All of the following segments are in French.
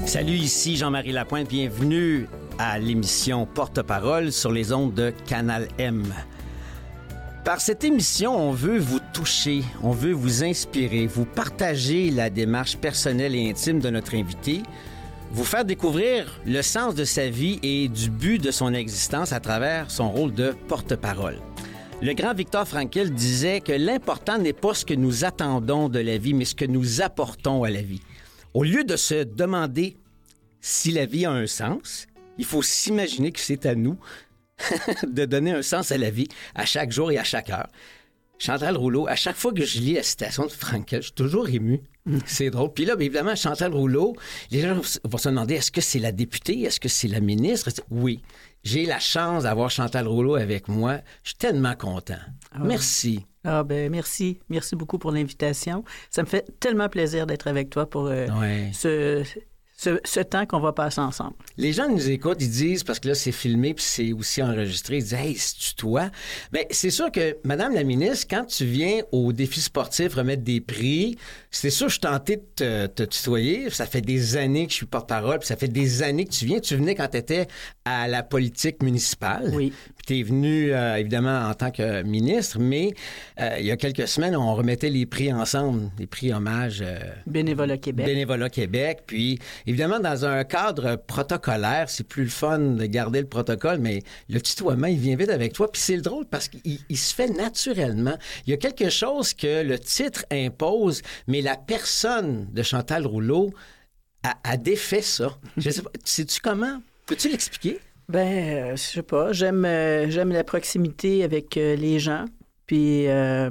Salut, ici Jean-Marie Lapointe. Bienvenue à l'émission Porte-parole sur les ondes de Canal M. Par cette émission, on veut vous toucher, on veut vous inspirer, vous partager la démarche personnelle et intime de notre invité, vous faire découvrir le sens de sa vie et du but de son existence à travers son rôle de porte-parole. Le grand Viktor Frankl disait que l'important n'est pas ce que nous attendons de la vie, mais ce que nous apportons à la vie. Au lieu de se demander si la vie a un sens, il faut s'imaginer que c'est à nous de donner un sens à la vie à chaque jour et à chaque heure. Chantal Rouleau, à chaque fois que je lis la citation de Frankl, je suis toujours ému. C'est drôle. Puis là, bien évidemment, Chantal Rouleau, les gens vont se demander, est-ce que c'est la députée? Est-ce que c'est la ministre? Oui. J'ai la chance d'avoir Chantal Rouleau avec moi. Je suis tellement content. Merci. Merci. Merci beaucoup pour l'invitation. Ça me fait tellement plaisir d'être avec toi pour ce temps qu'on va passer ensemble. Les gens nous écoutent, ils disent, parce que là, c'est filmé puis c'est aussi enregistré, ils disent « Hey, c'est-tu toi? » Bien, c'est sûr que, Madame la ministre, quand tu viens au défi sportif remettre des prix, c'est sûr que je suis tenté de te tutoyer. Ça fait des années que je suis porte-parole, puis ça fait des années que tu viens. Tu venais quand tu étais à la politique municipale. Oui. Puis tu es venu, évidemment, en tant que ministre, mais il y a quelques semaines, on remettait les prix ensemble, les prix hommage... Bénévolat Québec. Bénévolat Québec, puis... Évidemment, dans un cadre protocolaire, c'est plus le fun de garder le protocole, mais le tutoiement, il vient vite avec toi. Puis c'est drôle parce qu'il se fait naturellement. Il y a quelque chose que le titre impose, mais la personne de Chantal Rouleau a défait ça. Je sais pas, sais-tu comment? Peux-tu l'expliquer? Je sais pas. J'aime la proximité avec les gens. Puis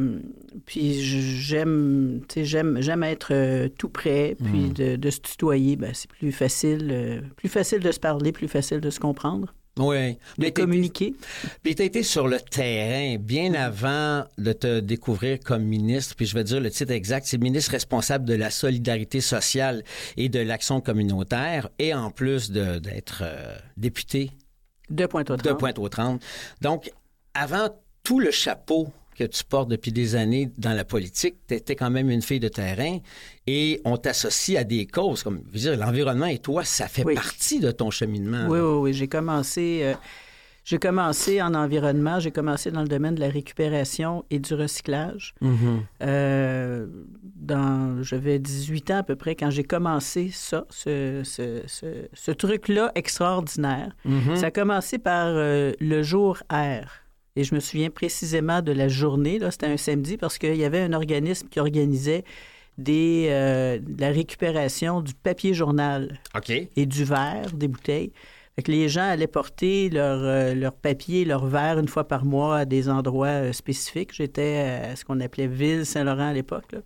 j'aime être tout près, puis de se tutoyer, c'est plus facile de se parler, plus facile de se comprendre. Oui. De communiquer. Puis tu as été sur le terrain bien avant de te découvrir comme ministre, puis je vais dire le titre exact, c'est ministre responsable de la solidarité sociale et de l'action communautaire, et en plus d'être député de Pointe-aux-Trembles. Donc, avant tout le chapeau que tu portes depuis des années dans la politique, tu étais quand même une fille de terrain et on t'associe à des causes, comme je veux dire, l'environnement et toi, ça fait partie de ton cheminement. Oui. J'ai commencé en environnement, j'ai commencé dans le domaine de la récupération et du recyclage. J'avais 18 ans à peu près quand j'ai commencé ça, ce truc-là extraordinaire. Ça a commencé par le jour R. Et je me souviens précisément de la journée, là, c'était un samedi, parce qu'il y avait un organisme qui organisait la récupération du papier journal et du verre, des bouteilles. Fait que les gens allaient porter leur papier, leur verre une fois par mois à des endroits spécifiques. J'étais à ce qu'on appelait Ville-Saint-Laurent à l'époque, là.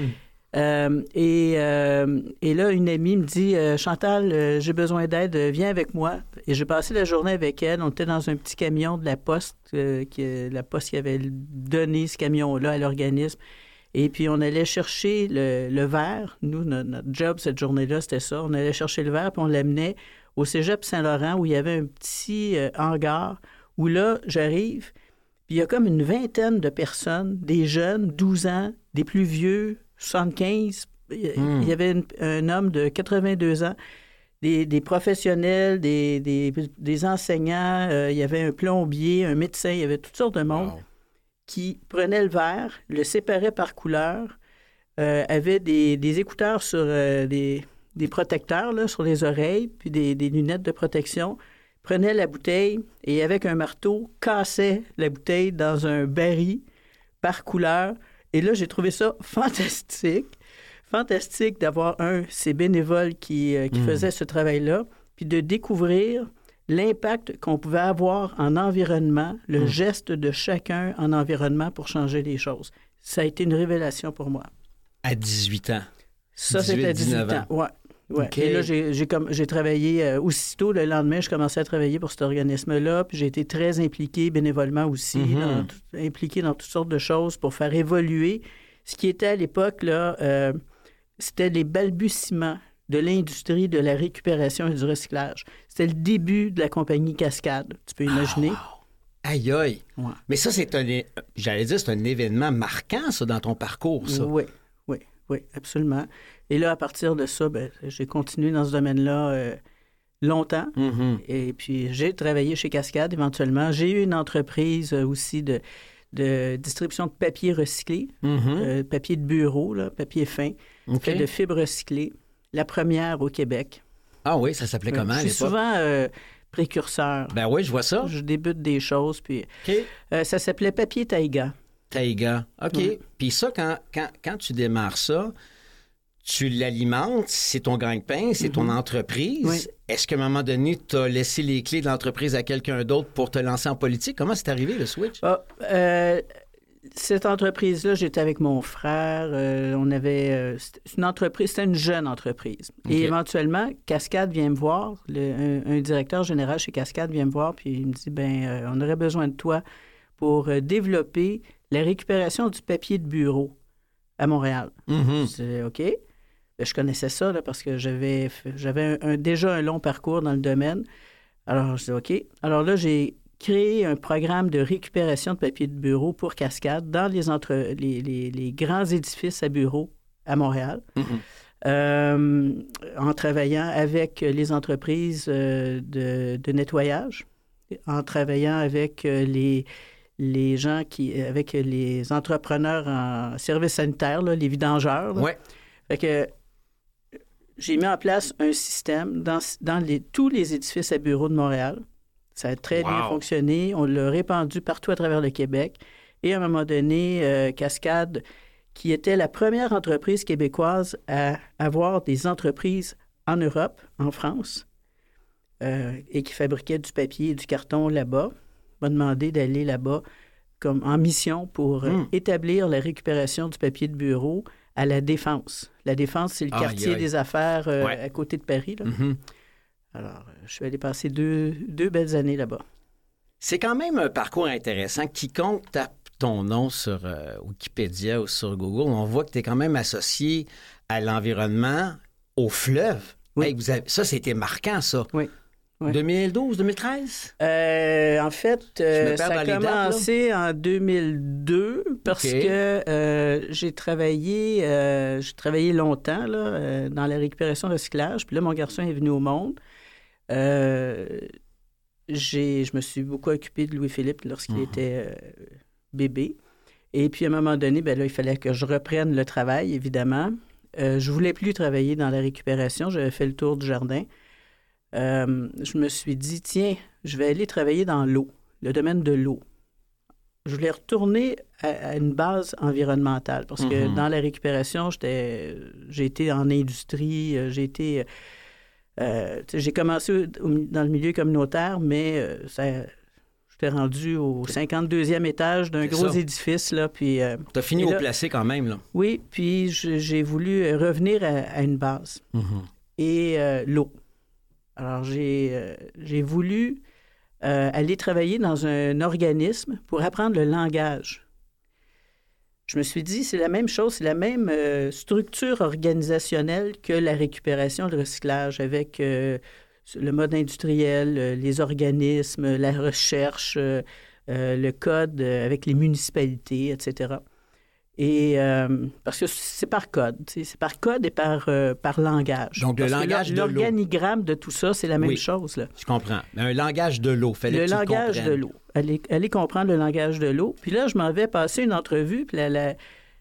Et là, une amie me dit « Chantal, j'ai besoin d'aide, viens avec moi. » Et j'ai passé la journée avec elle. On était dans un petit camion de la Poste, la Poste qui avait donné ce camion-là à l'organisme. Et puis, on allait chercher le verre. Nous, notre job cette journée-là, c'était ça. On allait chercher le verre, puis on l'amenait au cégep Saint-Laurent, où il y avait un petit hangar, où là, j'arrive, puis il y a comme une vingtaine de personnes, des jeunes, 12 ans, des plus vieux, 75. Il y avait un homme de 82 ans, des professionnels, des enseignants, il y avait un plombier, un médecin, il y avait toutes sortes de monde qui prenaient le verre, le séparaient par couleur, avaient des écouteurs sur des protecteurs là, sur les oreilles, puis des lunettes de protection, prenaient la bouteille et avec un marteau, cassaient la bouteille dans un baril par couleur. Et là, j'ai trouvé ça fantastique d'avoir ces bénévoles qui faisaient ce travail-là, puis de découvrir l'impact qu'on pouvait avoir en environnement, le geste de chacun en environnement pour changer les choses. Ça a été une révélation pour moi. À 18 ans? Ça, c'était à 18 ans, ouais. Okay. Et là, j'ai travaillé aussitôt le lendemain, je commençais à travailler pour cet organisme-là, puis j'ai été très impliqué bénévolement aussi, impliqué dans toutes sortes de choses pour faire évoluer ce qui était à l'époque, là, c'était les balbutiements de l'industrie de la récupération et du recyclage. C'était le début de la compagnie Cascade, tu peux imaginer. Aïe, aïe. Ouais. Mais ça, c'est un événement marquant, ça, dans ton parcours, ça. Oui. oui, absolument. Et là, à partir de ça, j'ai continué dans ce domaine-là longtemps. Mm-hmm. Et puis, j'ai travaillé chez Cascade éventuellement. J'ai eu une entreprise aussi de distribution de papier recyclé, papier de bureau, là, papier fin, fait de fibres recyclées. La première au Québec. Ah oui, ça s'appelait comment à l'époque? Je suis souvent précurseur. Ben oui, je vois ça. Je débute des choses, puis OK. Ça s'appelait papier taïga. Taïga, OK. Puis ça, quand tu démarres ça, tu l'alimentes, c'est ton gagne-pain, c'est ton entreprise. Oui. Est-ce qu'à un moment donné, tu as laissé les clés de l'entreprise à quelqu'un d'autre pour te lancer en politique? Comment c'est arrivé, le switch? Cette entreprise-là, j'étais avec mon frère. On avait... c'est une entreprise, c'était une jeune entreprise. Okay. Et éventuellement, Cascade vient me voir, un directeur général chez Cascade vient me voir, puis il me dit, on aurait besoin de toi pour développer la récupération du papier de bureau à Montréal. Mm-hmm. Je dis, OK. Je connaissais ça là, parce que j'avais déjà un long parcours dans le domaine. Alors, je dis OK. Alors là, j'ai créé un programme de récupération de papier de bureau pour Cascade dans les grands édifices à bureaux à Montréal, en travaillant avec les entreprises de nettoyage, en travaillant avec les gens avec les entrepreneurs en services sanitaires, là, les vidangeurs. Là. Ouais. Fait que j'ai mis en place un système dans tous les édifices à bureaux de Montréal. Ça a très bien fonctionné. On l'a répandu partout à travers le Québec. Et à un moment donné, Cascade, qui était la première entreprise québécoise à avoir des entreprises en Europe, en France, et qui fabriquait du papier et du carton là-bas, m'a demandé d'aller là-bas comme en mission pour établir la récupération du papier de bureau à La Défense. La Défense, c'est le quartier des affaires à côté de Paris. Là. Mm-hmm. Alors, je suis allé passer deux belles années là-bas. C'est quand même un parcours intéressant. Quiconque tape ton nom sur Wikipédia ou sur Google, on voit que tu es quand même associé à l'environnement, au fleuve. Oui. Hey, ça, c'était marquant, ça. Oui. Oui. 2012, 2013? En fait, ça a commencé en 2002 parce que j'ai travaillé longtemps là, dans la récupération recyclage. Puis là, mon garçon est venu au monde. Je me suis beaucoup occupé de Louis-Philippe lorsqu'il était bébé. Et puis, à un moment donné, là, il fallait que je reprenne le travail, évidemment. Je voulais plus travailler dans la récupération. J'avais fait le tour du jardin. Je me suis dit, tiens, je vais aller travailler dans l'eau, le domaine de l'eau. Je voulais retourner à une base environnementale parce que dans la récupération, j'ai été en industrie, j'ai commencé dans le milieu communautaire, mais j'étais rendu au 52e étage d'un gros édifice. Là, puis, t'as fini au placé quand même, là. Oui, puis j'ai voulu revenir à une base. Et l'eau. Alors, j'ai voulu aller travailler dans un organisme pour apprendre le langage. Je me suis dit, c'est la même chose, c'est la même structure organisationnelle que la récupération, le recyclage, avec le mode industriel, les organismes, la recherche, le code avec les municipalités, etc. Et parce que c'est par code, c'est par code et par langage. Donc, le langage de l'eau. L'organigramme de tout ça, c'est la même chose. Là. Je comprends. Mais un langage de l'eau, fallait que tu le comprennes. Le langage de l'eau. Allez comprendre le langage de l'eau. Puis là, je m'en vais passer une entrevue, puis la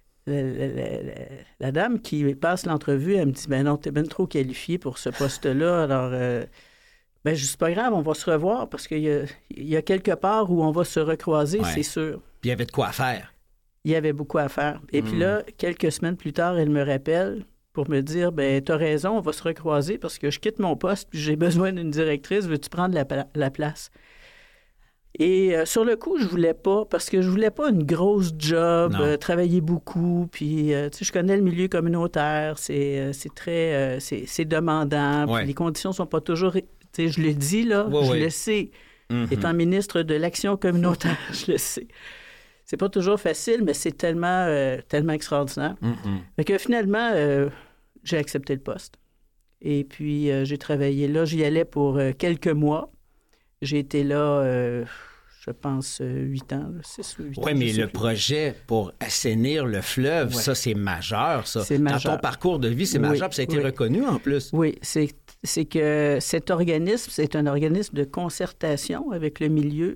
dame qui passe l'entrevue, elle me dit, non, t'es bien trop qualifié pour ce poste-là, alors... je dis, c'est pas grave, on va se revoir, parce qu'il y a quelque part où on va se recroiser, c'est sûr. Puis il y avait de quoi faire. Il y avait beaucoup à faire. Et puis là, quelques semaines plus tard, elle me rappelle pour me dire, t'as raison, on va se recroiser parce que je quitte mon poste puis j'ai besoin d'une directrice, veux-tu prendre la place? Et sur le coup, je voulais pas parce que je voulais pas une grosse job, travailler beaucoup, puis je connais le milieu communautaire, c'est très... c'est demandant, puis les conditions sont pas toujours... je le dis, là, je le sais. Étant ministre de l'Action communautaire, je le sais. C'est pas toujours facile, mais c'est tellement extraordinaire. Fait que finalement, j'ai accepté le poste. Et puis, j'ai travaillé là. J'y allais pour quelques mois. J'ai été là, je pense, 8 ans, 6 ou 8 ans. Oui, mais le projet pour assainir le fleuve, ça, c'est majeur, ça. C'est majeur. Dans ton parcours de vie, c'est majeur, puis ça a été reconnu en plus. Oui, c'est que cet organisme, c'est un organisme de concertation avec le milieu,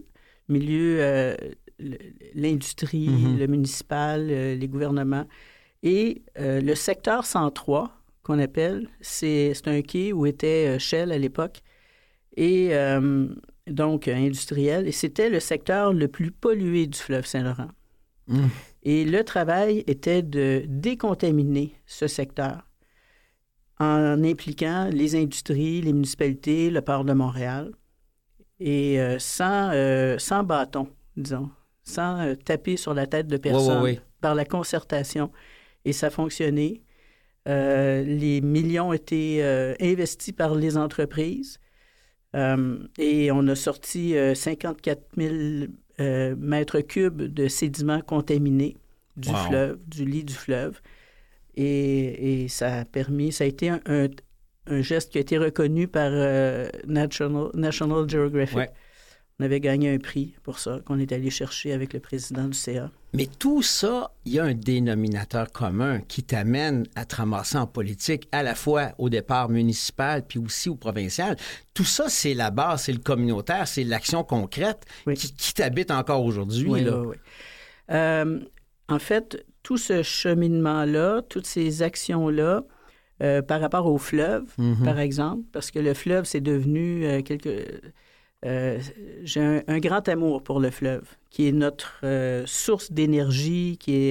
l'industrie, le municipal, les gouvernements. Et le secteur 103, qu'on appelle, c'est un quai où était Shell à l'époque, et donc industriel, et c'était le secteur le plus pollué du fleuve Saint-Laurent. Et le travail était de décontaminer ce secteur en impliquant les industries, les municipalités, le port de Montréal, et sans bâton, disons, sans taper sur la tête de personne, par la concertation. Et ça a fonctionné. Les millions ont été investis par les entreprises et on a sorti 54 000 mètres cubes de sédiments contaminés du fleuve, du lit du fleuve. Et ça a permis, ça a été un geste qui a été reconnu par National Geographic. Ouais. On avait gagné un prix pour ça, qu'on est allé chercher avec le président du CA. Mais tout ça, il y a un dénominateur commun qui t'amène à te ramasser en politique, à la fois au départ municipal puis aussi au provincial. Tout ça, c'est la base, c'est le communautaire, c'est l'action concrète qui t'habite encore aujourd'hui. Oui, là. Oui. En fait, tout ce cheminement-là, toutes ces actions-là, par rapport au fleuve, par exemple, parce que le fleuve, c'est devenu j'ai un grand amour pour le fleuve, qui est notre source d'énergie, qui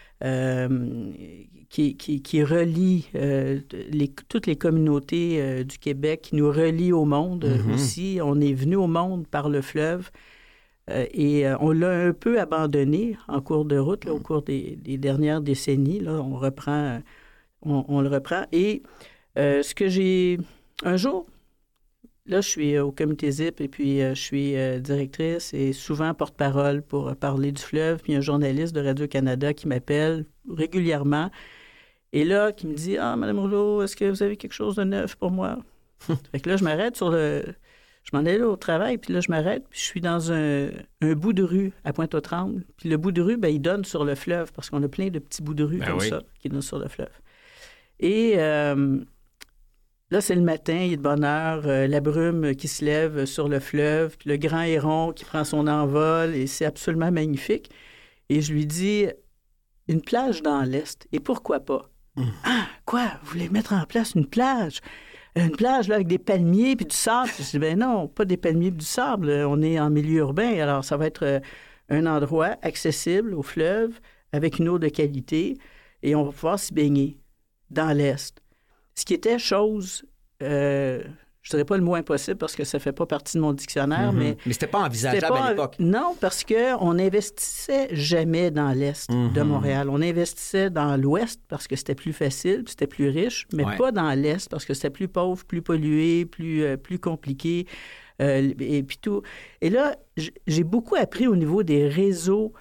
relie toutes les communautés du Québec, qui nous relie au monde aussi. On est venu au monde par le fleuve et on l'a un peu abandonné en cours de route, là, au cours des dernières décennies. Là, on le reprend. Et ce que j'ai... Un jour... Là, je suis au comité ZIP et puis je suis directrice et souvent porte-parole pour parler du fleuve. Puis il y a un journaliste de Radio-Canada qui m'appelle régulièrement et là, qui me dit « Ah, Mme Rouleau, est-ce que vous avez quelque chose de neuf pour moi? » Fait que là, je m'arrête Je m'en allais au travail, puis là, je m'arrête, puis je suis dans un bout de rue à Pointe-aux-Trembles. Puis le bout de rue, il donne sur le fleuve parce qu'on a plein de petits bouts de rue ça qui donnent sur le fleuve. Et... là, c'est le matin, il est de bonne heure, la brume qui se lève sur le fleuve, puis le grand héron qui prend son envol, et c'est absolument magnifique. Et je lui dis, une plage dans l'Est, et pourquoi pas? Ah, quoi? Vous voulez mettre en place une plage? Une plage là, avec des palmiers puis du sable? Je dis, ben non, pas des palmiers et du sable, on est en milieu urbain, alors ça va être un endroit accessible au fleuve, avec une eau de qualité, et on va pouvoir s'y baigner dans l'Est. Ce qui était chose, je ne dirais pas le mot impossible parce que ça ne fait pas partie de mon dictionnaire, mais... Mais c'était pas envisageable à l'époque. Non, parce qu'on n'investissait jamais dans l'Est de Montréal. On investissait dans l'Ouest parce que c'était plus facile, puis c'était plus riche, mais pas dans l'Est parce que c'était plus pauvre, plus pollué, plus compliqué, et puis tout. Et là, j'ai beaucoup appris au niveau des réseaux...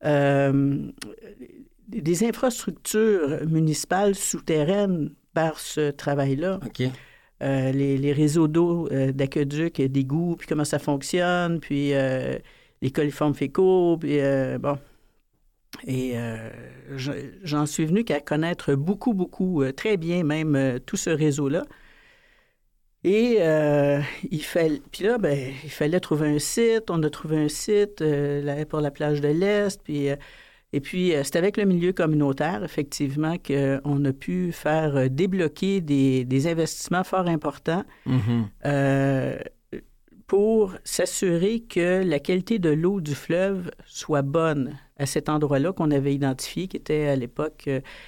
des infrastructures municipales souterraines par ce travail-là. OK. Les réseaux d'eau, d'aqueduc, d'égouts, puis comment ça fonctionne, puis les coliformes fécaux, puis bon. Et j'en suis venu qu'à connaître beaucoup, très bien même, tout ce réseau-là. Et il fallait trouver un site. On a trouvé un site pour la plage de l'Est, puis... Et puis, c'est avec le milieu communautaire, effectivement, qu'on a pu faire débloquer des investissements fort importants pour s'assurer que la qualité de l'eau du fleuve soit bonne à cet endroit-là qu'on avait identifié, qui était à l'époque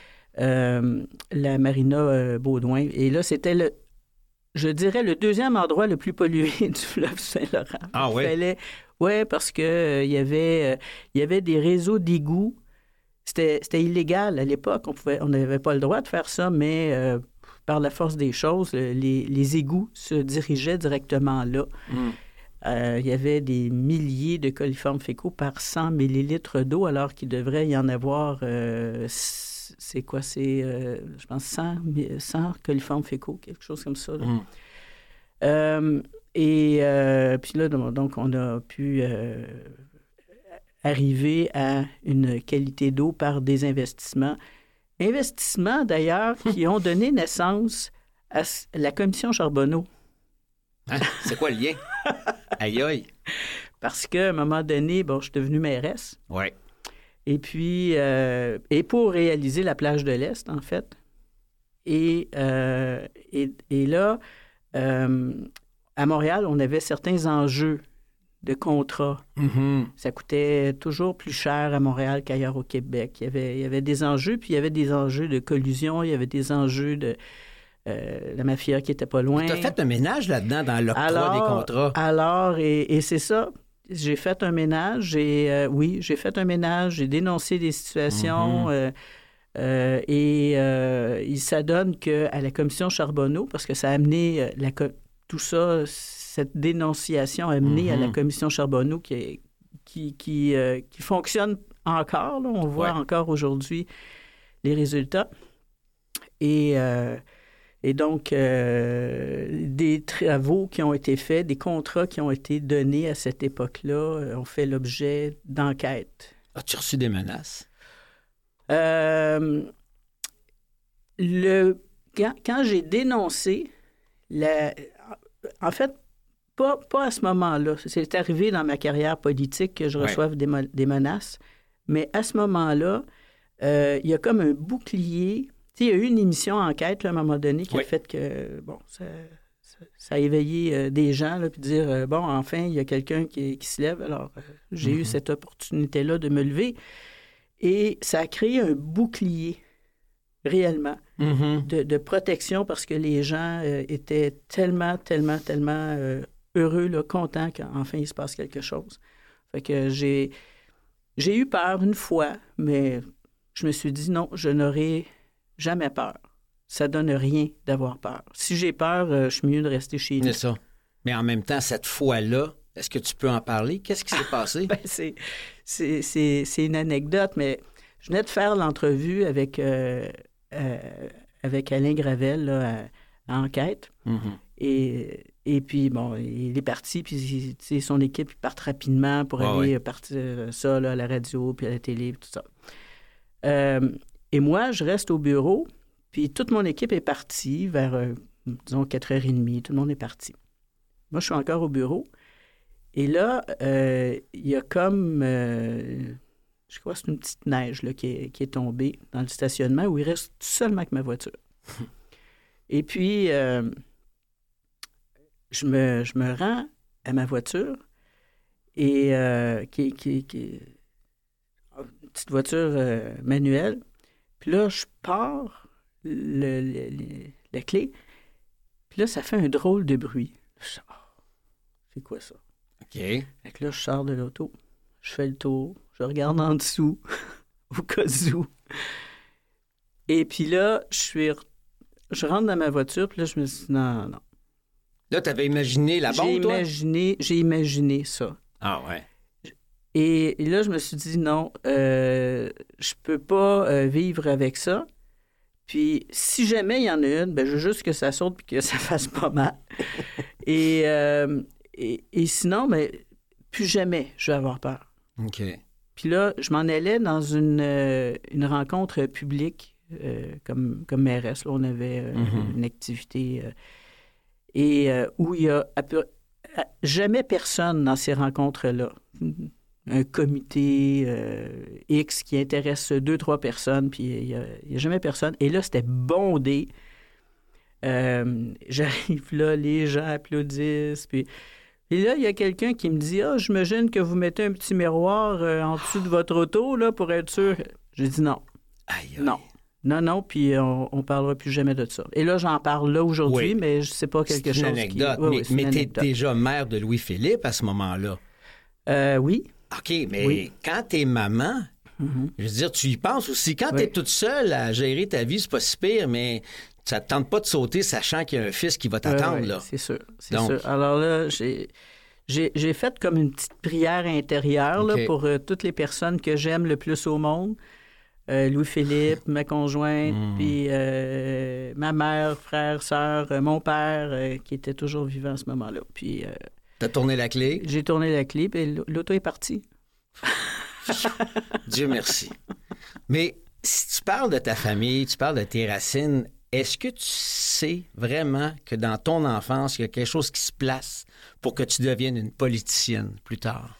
la marina Baudouin. Et là, c'était je dirais, le deuxième endroit le plus pollué du fleuve Saint-Laurent. Ah oui? Oui, parce que il y avait des réseaux d'égouts. C'était illégal à l'époque. On n'avait pas le droit de faire ça, mais par la force des choses, les égouts se dirigeaient directement là. Il y avait des milliers de coliformes fécaux par 100 millilitres d'eau, alors qu'il devrait y en avoir, je pense, 100 coliformes fécaux, quelque chose comme ça. Et puis là, donc, on a pu arriver à une qualité d'eau par des investissements. Investissements, d'ailleurs, qui ont donné naissance à la commission Charbonneau. Hein? C'est quoi le lien? Aïe, aïe. Parce qu'à un moment donné, bon, je suis devenue mairesse. Oui. Et puis, et pour réaliser la plage de l'Est, en fait. Et là, à Montréal, on avait certains enjeux de contrat. Mm-hmm. Ça coûtait toujours plus cher à Montréal qu'ailleurs au Québec. Il y avait des enjeux, puis il y avait des enjeux de collusion, il y avait des enjeux de la mafia qui était pas loin. Tu as fait un ménage là-dedans dans l'octroi des contrats. Alors, et c'est ça. J'ai fait un ménage et oui, j'ai fait un ménage, j'ai dénoncé des situations et ça donne qu'à la commission Charbonneau, parce que ça a amené tout ça, cette dénonciation a amené à la commission Charbonneau qui fonctionne encore. Là, on voit encore aujourd'hui les résultats. Et donc, des travaux qui ont été faits, des contrats qui ont été donnés à cette époque-là ont fait l'objet d'enquêtes. As-tu reçu des menaces? Quand j'ai dénoncé, en fait, pas à ce moment-là. C'est arrivé dans ma carrière politique que je reçoive des menaces. Mais à ce moment-là, il y a comme un bouclier. Tu sais, il y a eu une émission enquête là, à un moment donné qui a fait que, bon, ça a éveillé des gens, là, puis dire, bon, enfin, il y a quelqu'un qui se lève. Alors, j'ai eu cette opportunité-là de me lever. Et ça a créé un bouclier, réellement, de protection parce que les gens étaient tellement heureux, là, contents qu'enfin il se passe quelque chose. Fait que j'ai eu peur une fois, mais je me suis dit non, je n'aurai jamais peur. Ça donne rien d'avoir peur. Si j'ai peur, je suis mieux de rester chez nous. C'est ça. Mais en même temps, cette fois-là, est-ce que tu peux en parler? Qu'est-ce qui s'est passé? Ben, c'est une anecdote, mais je venais de faire l'entrevue avec Alain Gravel là, à Enquête. Et puis, bon, il est parti, puis son équipe ils partent rapidement pour aller partir ça là, à la radio, puis à la télé, puis tout ça. Et moi, je reste au bureau, puis toute mon équipe est partie vers, disons, 4h30. Tout le monde est parti. Moi, je suis encore au bureau. Et là, il y a comme, je crois que c'est une petite neige là, qui est tombée dans le stationnement où il reste seulement avec ma voiture. Et puis, je me rends à ma voiture et qui est une petite voiture manuelle. Puis là, je pars la clé. Puis là, ça fait un drôle de bruit. Je dis, c'est quoi ça? OK. Fait que là, je sors de l'auto. Je fais le tour. Je regarde en dessous, au cas où. Et puis là, je rentre dans ma voiture. Puis là, je me dis, non. Là, tu avais imaginé la bombe, toi? J'ai imaginé ça. Ah ouais. Et là, je me suis dit, non, je peux pas vivre avec ça. Puis, si jamais il y en a une, ben, je veux juste que ça saute et que ça fasse pas mal. Et sinon, ben, plus jamais je vais avoir peur. OK. Puis là, je m'en allais dans une rencontre publique comme mairesse. Là, on avait une activité où il y a jamais personne dans ces rencontres-là. Un comité X qui intéresse 2-3 personnes, puis il n'y a jamais personne. Et là, c'était bondé. J'arrive là, les gens applaudissent, puis... Et là, il y a quelqu'un qui me dit « Ah, j'imagine que vous mettez un petit miroir en dessous de votre auto, là, pour être sûr. » J'ai dit non. Aïe. Non, puis on ne parlera plus jamais de ça. Et là, j'en parle là aujourd'hui, mais je ne sais pas quelque chose. C'est une anecdote. Mais tu es déjà mère de Louis-Philippe à ce moment-là. Oui. OK, mais quand tu es maman, je veux dire, tu y penses aussi. Quand tu es toute seule à gérer ta vie, c'est pas si pire, mais ça ne te tente pas de sauter sachant qu'il y a un fils qui va t'attendre. Là. C'est sûr. Alors là, j'ai fait comme une petite prière intérieure là, pour toutes les personnes que j'aime le plus au monde. Louis-Philippe, ma conjointe, puis ma mère, frère, sœur, mon père, qui était toujours vivant à ce moment-là. Puis... T'as tourné la clé? J'ai tourné la clé, puis l'auto est partie. Dieu merci. Mais si tu parles de ta famille, tu parles de tes racines, est-ce que tu sais vraiment que dans ton enfance, il y a quelque chose qui se place pour que tu deviennes une politicienne plus tard?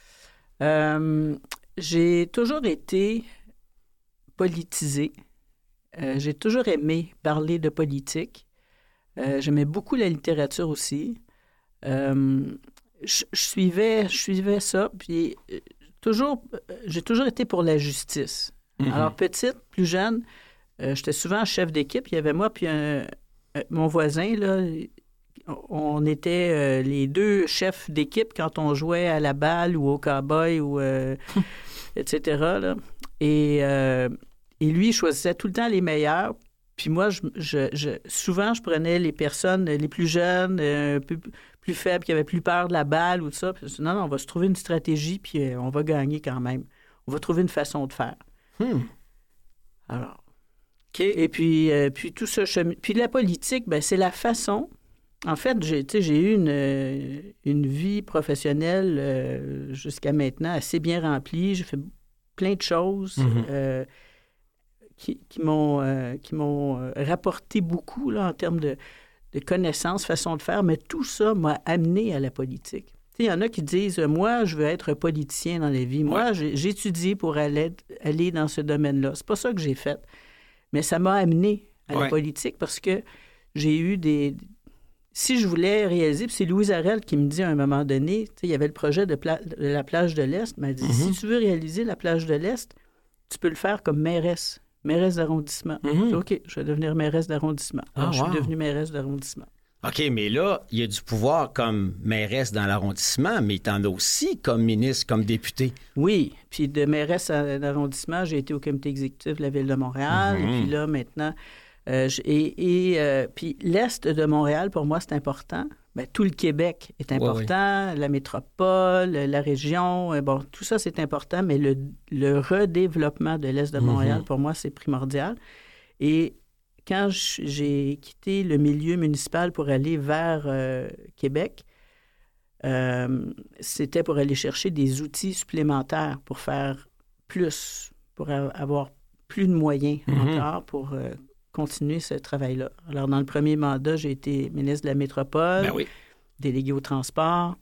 J'ai toujours été politisée. J'ai toujours aimé parler de politique. J'aimais beaucoup la littérature aussi. Je suivais ça, puis j'ai toujours été pour la justice. Alors, petite, plus jeune, j'étais souvent chef d'équipe. Il y avait moi puis mon voisin, là, on était les deux chefs d'équipe quand on jouait à la balle ou au cow-boy ou etc. Là. Et lui, il choisissait tout le temps les meilleurs. Puis moi, souvent, je prenais les personnes les plus jeunes, un peu plus faibles, qui avaient plus peur de la balle ou de ça. Puis je disais, non, on va se trouver une stratégie, puis on va gagner quand même. On va trouver une façon de faire. Alors, OK. Et puis tout ça, puis la politique, ben c'est la façon. En fait, j'ai eu une vie professionnelle jusqu'à maintenant assez bien remplie. J'ai fait plein de choses qui m'ont rapporté beaucoup là, en termes de connaissances, façon de faire, mais tout ça m'a amené à la politique. Il y en a qui disent « Moi, je veux être politicien dans la vie. Moi, j'ai étudié pour aller dans ce domaine-là. » C'est pas ça que j'ai fait. Mais ça m'a amené à la politique parce que j'ai eu des... Si je voulais réaliser, puis c'est Louise Arel qui me dit à un moment donné, il y avait le projet de la plage de l'Est, elle m'a dit, si tu veux réaliser la plage de l'Est, tu peux le faire comme mairesse d'arrondissement. Dit, OK, je vais devenir mairesse d'arrondissement. Alors, je suis devenue mairesse d'arrondissement. OK, mais là, il y a du pouvoir comme mairesse dans l'arrondissement, mais tu en as aussi comme ministre, comme député. Oui, puis de mairesse d'arrondissement, j'ai été au comité exécutif de la Ville de Montréal, et puis là, maintenant... puis l'Est de Montréal, pour moi, c'est important. Bien, tout le Québec est important, la métropole, la région, bon, tout ça, c'est important, mais le redéveloppement de l'Est de Montréal, pour moi, c'est primordial. Et quand j'ai quitté le milieu municipal pour aller vers Québec, c'était pour aller chercher des outils supplémentaires pour faire plus, pour avoir plus de moyens encore pour... continuer ce travail-là. Alors, dans le premier mandat, j'ai été ministre de la Métropole, délégué au transport.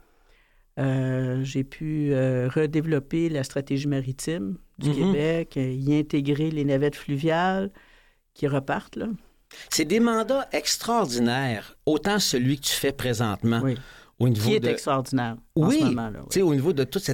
J'ai pu redévelopper la stratégie maritime du Québec, y intégrer les navettes fluviales qui repartent, là. C'est des mandats extraordinaires, autant celui que tu fais présentement. Au niveau qui est extraordinaire en ce moment-là. Tu sais, au niveau de toute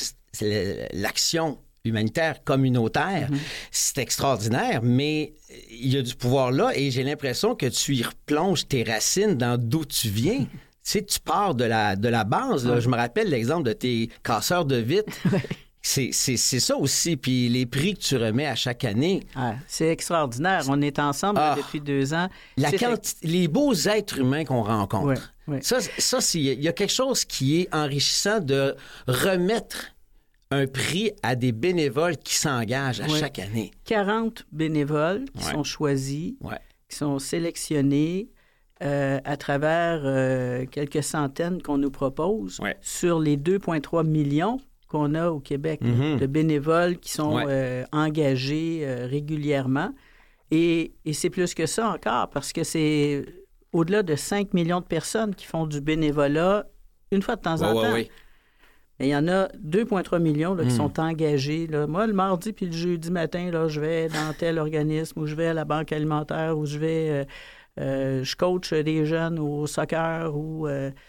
l'action humanitaire, communautaire, c'est extraordinaire, mais il y a du pouvoir là et j'ai l'impression que tu y replonges tes racines dans d'où tu viens. Tu sais, tu pars de la base. Là. Je me rappelle l'exemple de tes casseurs de vitres. C'est ça aussi. Puis les prix que tu remets à chaque année. C'est extraordinaire. On est ensemble depuis 2 ans. Les beaux êtres humains qu'on rencontre. Ça, il y a quelque chose qui est enrichissant de remettre un prix à des bénévoles qui s'engagent à chaque année. 40 bénévoles qui sont choisis, qui sont sélectionnés à travers quelques centaines qu'on nous propose sur les 2,3 millions qu'on a au Québec de bénévoles qui sont engagés régulièrement. Et c'est plus que ça encore parce que c'est au-delà de 5 millions de personnes qui font du bénévolat une fois de temps en temps. Il y en a 2,3 millions là, qui sont engagés. Là. Moi, le mardi puis le jeudi matin, là, je vais dans tel organisme ou je vais à la banque alimentaire ou je vais... je coach des jeunes au soccer ou...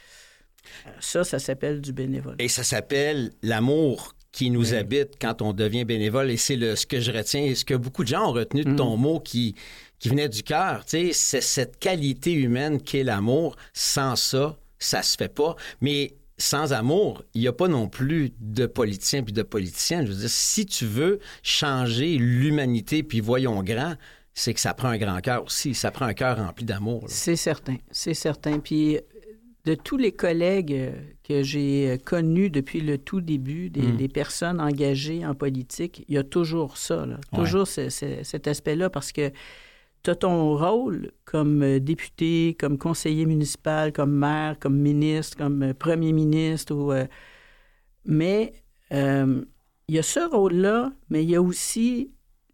ça s'appelle du bénévolat. Et ça s'appelle l'amour qui nous habite quand on devient bénévole. Et c'est ce que je retiens et ce que beaucoup de gens ont retenu de ton mot qui venait du cœur. Tu sais, c'est cette qualité humaine qu'est l'amour. Sans ça, ça se fait pas. Mais... sans amour, il n'y a pas non plus de politiciens puis de politiciennes. Je veux dire, si tu veux changer l'humanité puis voyons grand, c'est que ça prend un grand cœur aussi. Ça prend un cœur rempli d'amour. Là. C'est certain, c'est certain. Puis de tous les collègues que j'ai connus depuis le tout début, des personnes engagées en politique, il y a toujours ça, là. Toujours cet aspect-là, parce que tu as ton rôle comme député, comme conseiller municipal, comme maire, comme ministre, comme premier ministre, mais il y a ce rôle-là, mais il y a aussi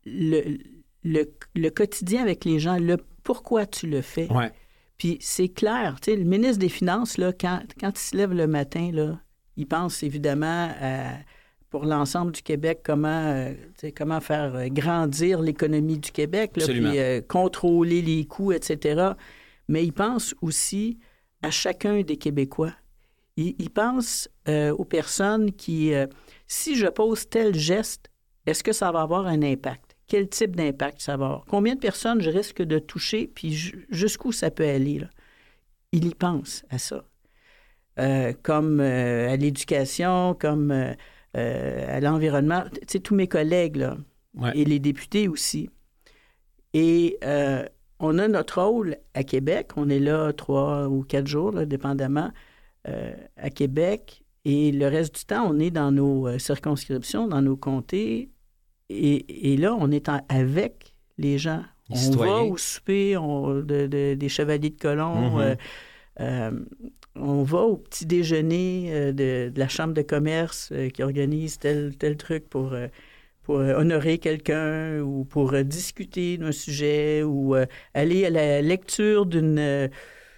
le quotidien avec les gens, le pourquoi tu le fais. Ouais. Puis c'est clair, tu sais, le ministre des Finances, là, quand il se lève le matin, là, il pense évidemment pour l'ensemble du Québec, comment faire grandir l'économie du Québec, là, puis contrôler les coûts, etc. Mais il pense aussi à chacun des Québécois. Il pense aux personnes qui, si je pose tel geste, est-ce que ça va avoir un impact? Quel type d'impact ça va avoir? Combien de personnes je risque de toucher, puis jusqu'où ça peut aller, là? Il y pense à ça. Comme à l'éducation, comme à l'environnement. Tu sais, tous mes collègues, là, et les députés aussi. Et on a notre rôle à Québec. On est là 3 ou 4 jours, là, dépendamment, à Québec. Et le reste du temps, on est dans nos circonscriptions, dans nos comtés. Et là, on est avec les gens. On va au souper des Chevaliers de Colomb. On va au petit déjeuner de la Chambre de commerce qui organise tel truc pour honorer quelqu'un ou pour discuter d'un sujet ou aller à la lecture d'une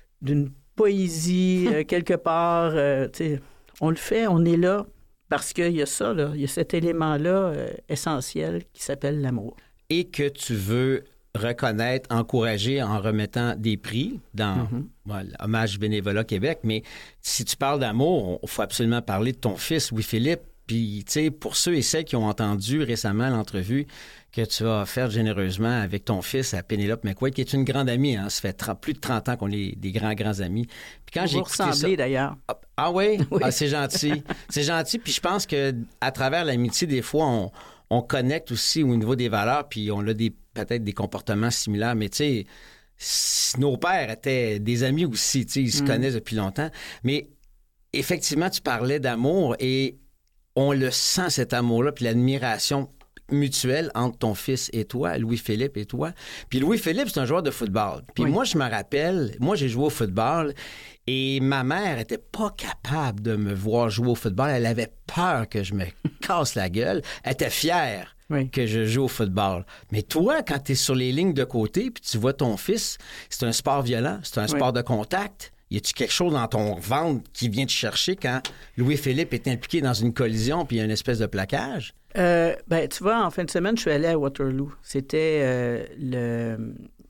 poésie quelque part. On le fait, on est là. Parce qu'il y a ça, là, il y a cet élément-là essentiel qui s'appelle l'amour. Et que tu veux reconnaître, encourager en remettant des prix dans Hommage Bénévolat Québec. Mais si tu parles d'amour, il faut absolument parler de ton fils, Louis-Philippe. Puis, tu sais, pour ceux et celles qui ont entendu récemment l'entrevue que tu as faite généreusement avec ton fils à Pénélope McQuaid, qui est une grande amie, hein, ça fait plus de 30 ans qu'on est des grands amis. Puis quand j'ai écouté ça... d'ailleurs. Ah oui? Oui. Ah, c'est gentil. C'est gentil. Puis je pense qu'à travers l'amitié, des fois, on connecte aussi au niveau des valeurs, puis on a peut-être des comportements similaires. Mais tu sais, nos pères étaient des amis aussi, tu sais, ils se connaissent depuis longtemps. Mais effectivement, tu parlais d'amour et on le sent, cet amour-là, puis l'admiration mutuelle entre ton fils et toi, Louis-Philippe et toi. Puis Louis-Philippe, c'est un joueur de football. Puis moi, je me rappelle, j'ai joué au football et ma mère était pas capable de me voir jouer au football. Elle avait peur que je me casse la gueule. Elle était fière que je joue au football. Mais toi, quand tu es sur les lignes de côté puis tu vois ton fils, c'est un sport violent, c'est un sport de contact. Y a-tu quelque chose dans ton ventre qui vient te chercher quand Louis-Philippe est impliqué dans une collision puis il y a une espèce de plaquage? Tu vois, en fin de semaine, je suis allé à Waterloo. C'était le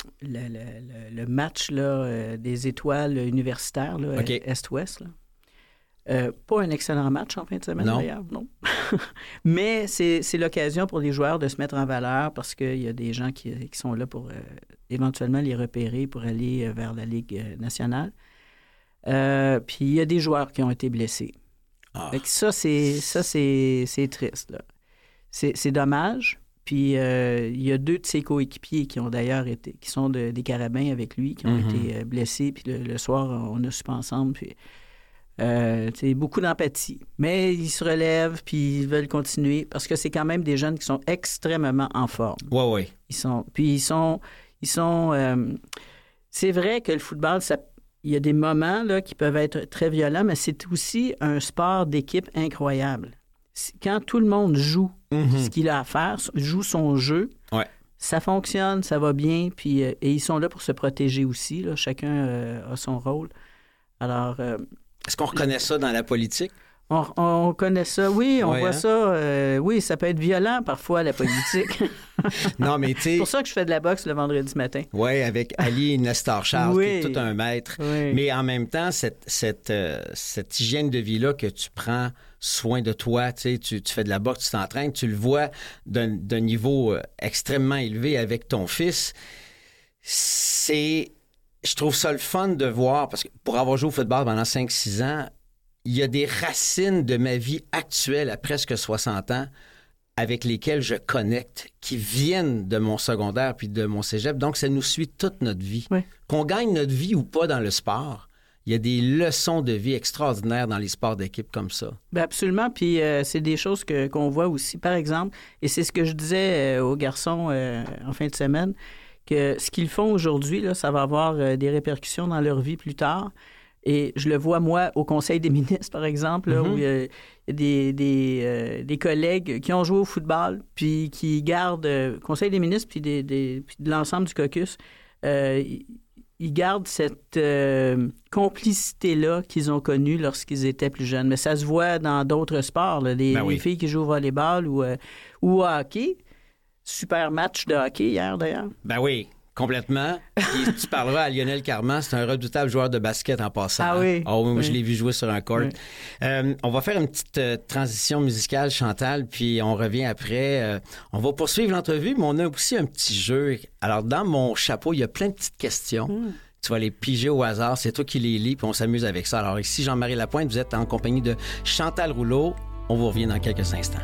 match là, des étoiles universitaires, là, Est-Ouest. Là. Pas un excellent match en fin de semaine, d'ailleurs, non. Mais c'est l'occasion pour les joueurs de se mettre en valeur parce qu'il y a des gens qui sont là pour éventuellement les repérer pour aller vers la Ligue nationale. Puis il y a des joueurs qui ont été blessés. Fait que ça, c'est triste, là. C'est dommage. Puis il y a 2 de ses coéquipiers qui ont d'ailleurs été, qui sont des carabins avec lui, qui ont été blessés. Puis le soir, on a soupé ensemble. Puis beaucoup d'empathie. Mais ils se relèvent, puis ils veulent continuer parce que c'est quand même des jeunes qui sont extrêmement en forme. Oui. Ils sont. C'est vrai que le football, il y a des moments là, qui peuvent être très violents, mais c'est aussi un sport d'équipe incroyable. Quand tout le monde joue ce qu'il a à faire, joue son jeu, ça fonctionne, ça va bien, puis et ils sont là pour se protéger aussi. Là. Chacun a son rôle. Alors... Est-ce qu'on reconnaît ça dans la politique? On connaît ça, oui, on voit ça. Oui, ça peut être violent parfois, la politique. Non, mais tu sais... C'est pour ça que je fais de la boxe le vendredi matin. Oui, avec Ali Nestor-Charles, qui est tout un maître. Oui. Mais en même temps, cette hygiène de vie-là que tu prends soin de toi, tu fais de la boxe, tu t'entraînes, tu le vois d'un niveau extrêmement élevé avec ton fils. Je trouve ça le fun de voir, parce que pour avoir joué au football pendant 5-6 ans, il y a des racines de ma vie actuelle à presque 60 ans avec lesquelles je connecte, qui viennent de mon secondaire puis de mon cégep. Donc, ça nous suit toute notre vie. Oui. Qu'on gagne notre vie ou pas dans le sport, Il y a des leçons de vie extraordinaires dans les sports d'équipe comme ça. Bien, absolument. Puis c'est des choses qu'on voit aussi. Par exemple, et c'est ce que je disais aux garçons en fin de semaine, que ce qu'ils font aujourd'hui, là, ça va avoir des répercussions dans leur vie plus tard. Et je le vois, moi, au Conseil des ministres, par exemple, là, où il y a des collègues qui ont joué au football, puis qui gardent, Conseil des ministres, puis de l'ensemble du caucus, ils gardent cette complicité-là qu'ils ont connue lorsqu'ils étaient plus jeunes. Mais ça se voit dans d'autres sports, là, les filles qui jouent au volleyball ou au hockey. Super match de hockey hier, d'ailleurs. Ben oui, complètement. Puis tu parleras à Lionel Carman, c'est un redoutable joueur de basket en passant. Ah oui? Oh, oui, moi, je l'ai vu jouer sur un court. Oui. On va faire une petite transition musicale, Chantal, puis on revient après. On va poursuivre l'entrevue, mais on a aussi un petit jeu. Alors, dans mon chapeau, il y a plein de petites questions. Tu vas les piger au hasard. C'est toi qui les lis, puis on s'amuse avec ça. Alors, ici, Jean-Marie Lapointe, vous êtes en compagnie de Chantal Rouleau. On vous revient dans quelques instants.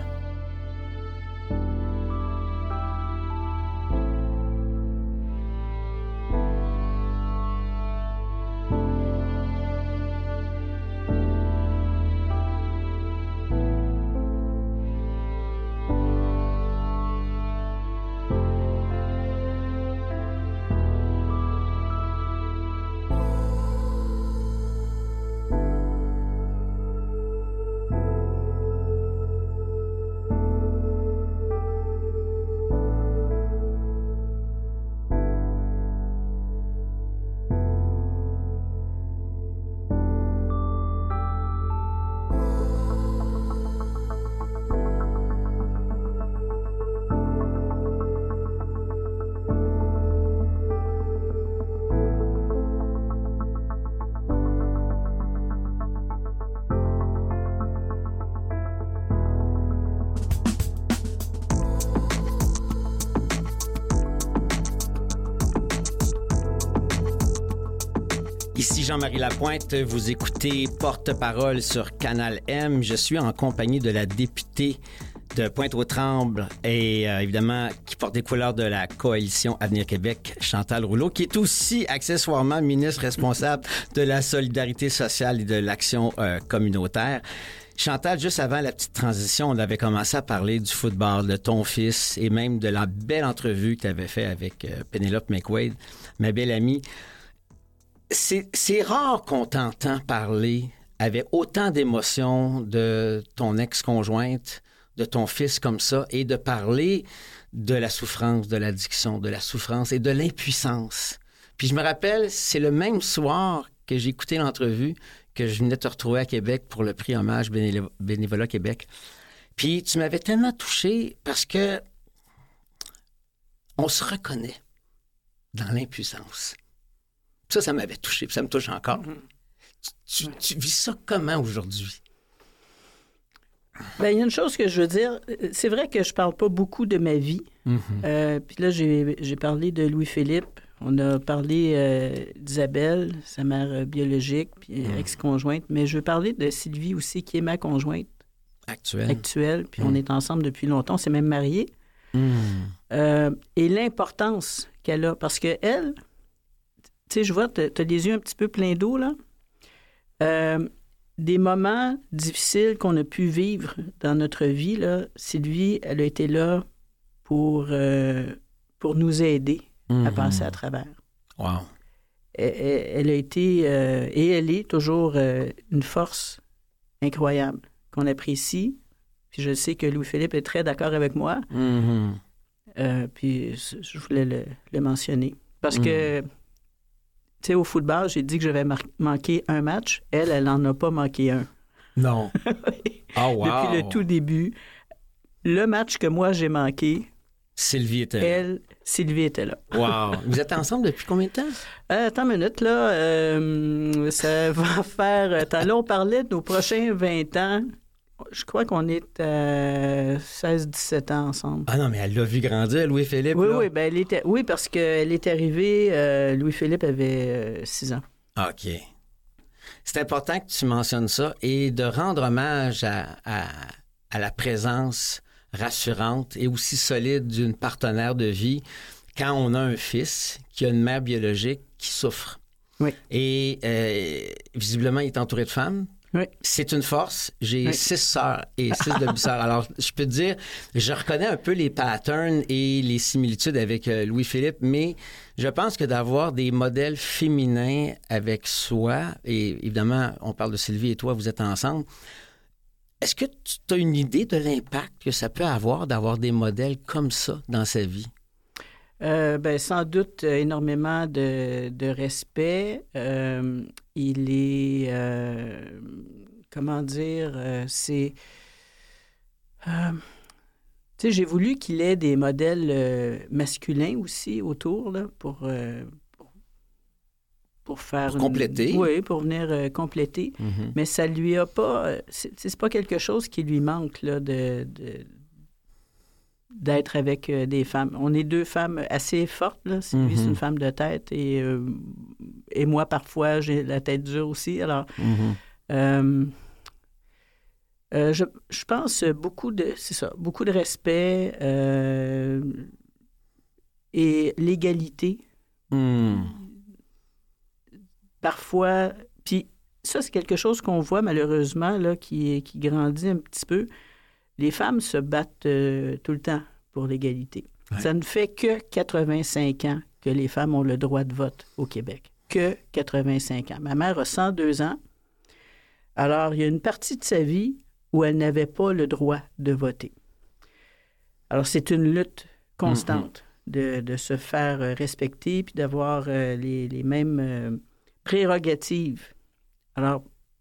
Ici Jean-Marie Lapointe, vous écoutez Porte-parole sur Canal M. Je suis en compagnie de la députée de Pointe-aux-Trembles et évidemment qui porte les couleurs de la coalition Avenir Québec, Chantal Rouleau, qui est aussi accessoirement ministre responsable de la solidarité sociale et de l'action communautaire. Chantal, juste avant la petite transition, on avait commencé à parler du football, de ton fils et même de la belle entrevue que tu avais faite avec Penelope McQuaid, ma belle amie. C'est rare qu'on t'entend parler avec autant d'émotions de ton ex-conjointe, de ton fils comme ça, et de parler de la souffrance, de l'addiction, de la souffrance et de l'impuissance. Puis je me rappelle, c'est le même soir que j'ai écouté l'entrevue que je venais te retrouver à Québec pour le prix Hommage Bénévolat Québec. Puis tu m'avais tellement touché parce que on se reconnaît dans l'impuissance. Ça m'avait touché, puis ça me touche encore. Tu vis ça comment aujourd'hui? Bien, il y a une chose que je veux dire. C'est vrai que je parle pas beaucoup de ma vie. Puis là, j'ai parlé de Louis-Philippe. On a parlé d'Isabelle, sa mère biologique, puis ex-conjointe. Mais je veux parler de Sylvie aussi, qui est ma conjointe. Actuelle. Puis on est ensemble depuis longtemps. On s'est même mariés. Et l'importance qu'elle a. Parce qu'elle... Tu sais, je vois, tu as les yeux un petit peu pleins d'eau, là. Des moments difficiles qu'on a pu vivre dans notre vie, là, Sylvie, elle a été là pour nous aider à passer à travers. Wow. Elle a été, et elle est toujours une force incroyable qu'on apprécie. Puis je sais que Louis-Philippe est très d'accord avec moi. Puis je voulais le mentionner. Parce que... Tu sais, au football, j'ai dit que je vais manquer un match. Elle n'en a pas manqué un. Non. Oh, wow. Depuis le tout début. Le match que moi, j'ai manqué... Sylvie était là. Sylvie était là. Wow. Vous êtes ensemble depuis combien de temps? Attends une minute, là. Ça va faire... Là, on parlait de nos prochains 20 ans. Je crois qu'on est à 16-17 ans ensemble. Ah non, mais elle l'a vu grandir, Louis-Philippe. Oui, là. oui, ben oui, parce qu'elle est arrivée, Louis-Philippe avait 6 ans. OK. C'est important que tu mentionnes ça et de rendre hommage à la présence rassurante et aussi solide d'une partenaire de vie quand on a un fils qui a une mère biologique qui souffre. Oui. Et visiblement, il est entouré de femmes. Oui. C'est une force. J'ai 6 sœurs et 6 demi-sœurs. Alors, je peux te dire, je reconnais un peu les patterns et les similitudes avec Louis-Philippe, mais je pense que d'avoir des modèles féminins avec soi, et évidemment, on parle de Sylvie et toi, vous êtes ensemble, est-ce que tu as une idée de l'impact que ça peut avoir d'avoir des modèles comme ça dans sa vie? Sans doute énormément de respect. Il est, comment dire, c'est... tu sais, j'ai voulu qu'il ait des modèles masculins aussi autour, là, pour faire... Pour compléter. Oui, pour venir compléter. Mm-hmm. Mais ça lui a pas... c'est pas quelque chose qui lui manque, là, d'être avec des femmes. On est 2 femmes assez fortes, là. Lui, c'est une femme de tête et moi, parfois, j'ai la tête dure aussi. Alors, je pense beaucoup de respect et l'égalité. Parfois, puis ça, c'est quelque chose qu'on voit malheureusement, là, qui grandit un petit peu. Les femmes se battent tout le temps pour l'égalité. Ouais. Ça ne fait que 85 ans que les femmes ont le droit de vote au Québec. Que 85 ans. Ma mère a 102 ans. Alors, il y a une partie de sa vie où elle n'avait pas le droit de voter. Alors, c'est une lutte constante de se faire respecter puis d'avoir les mêmes prérogatives. Alors,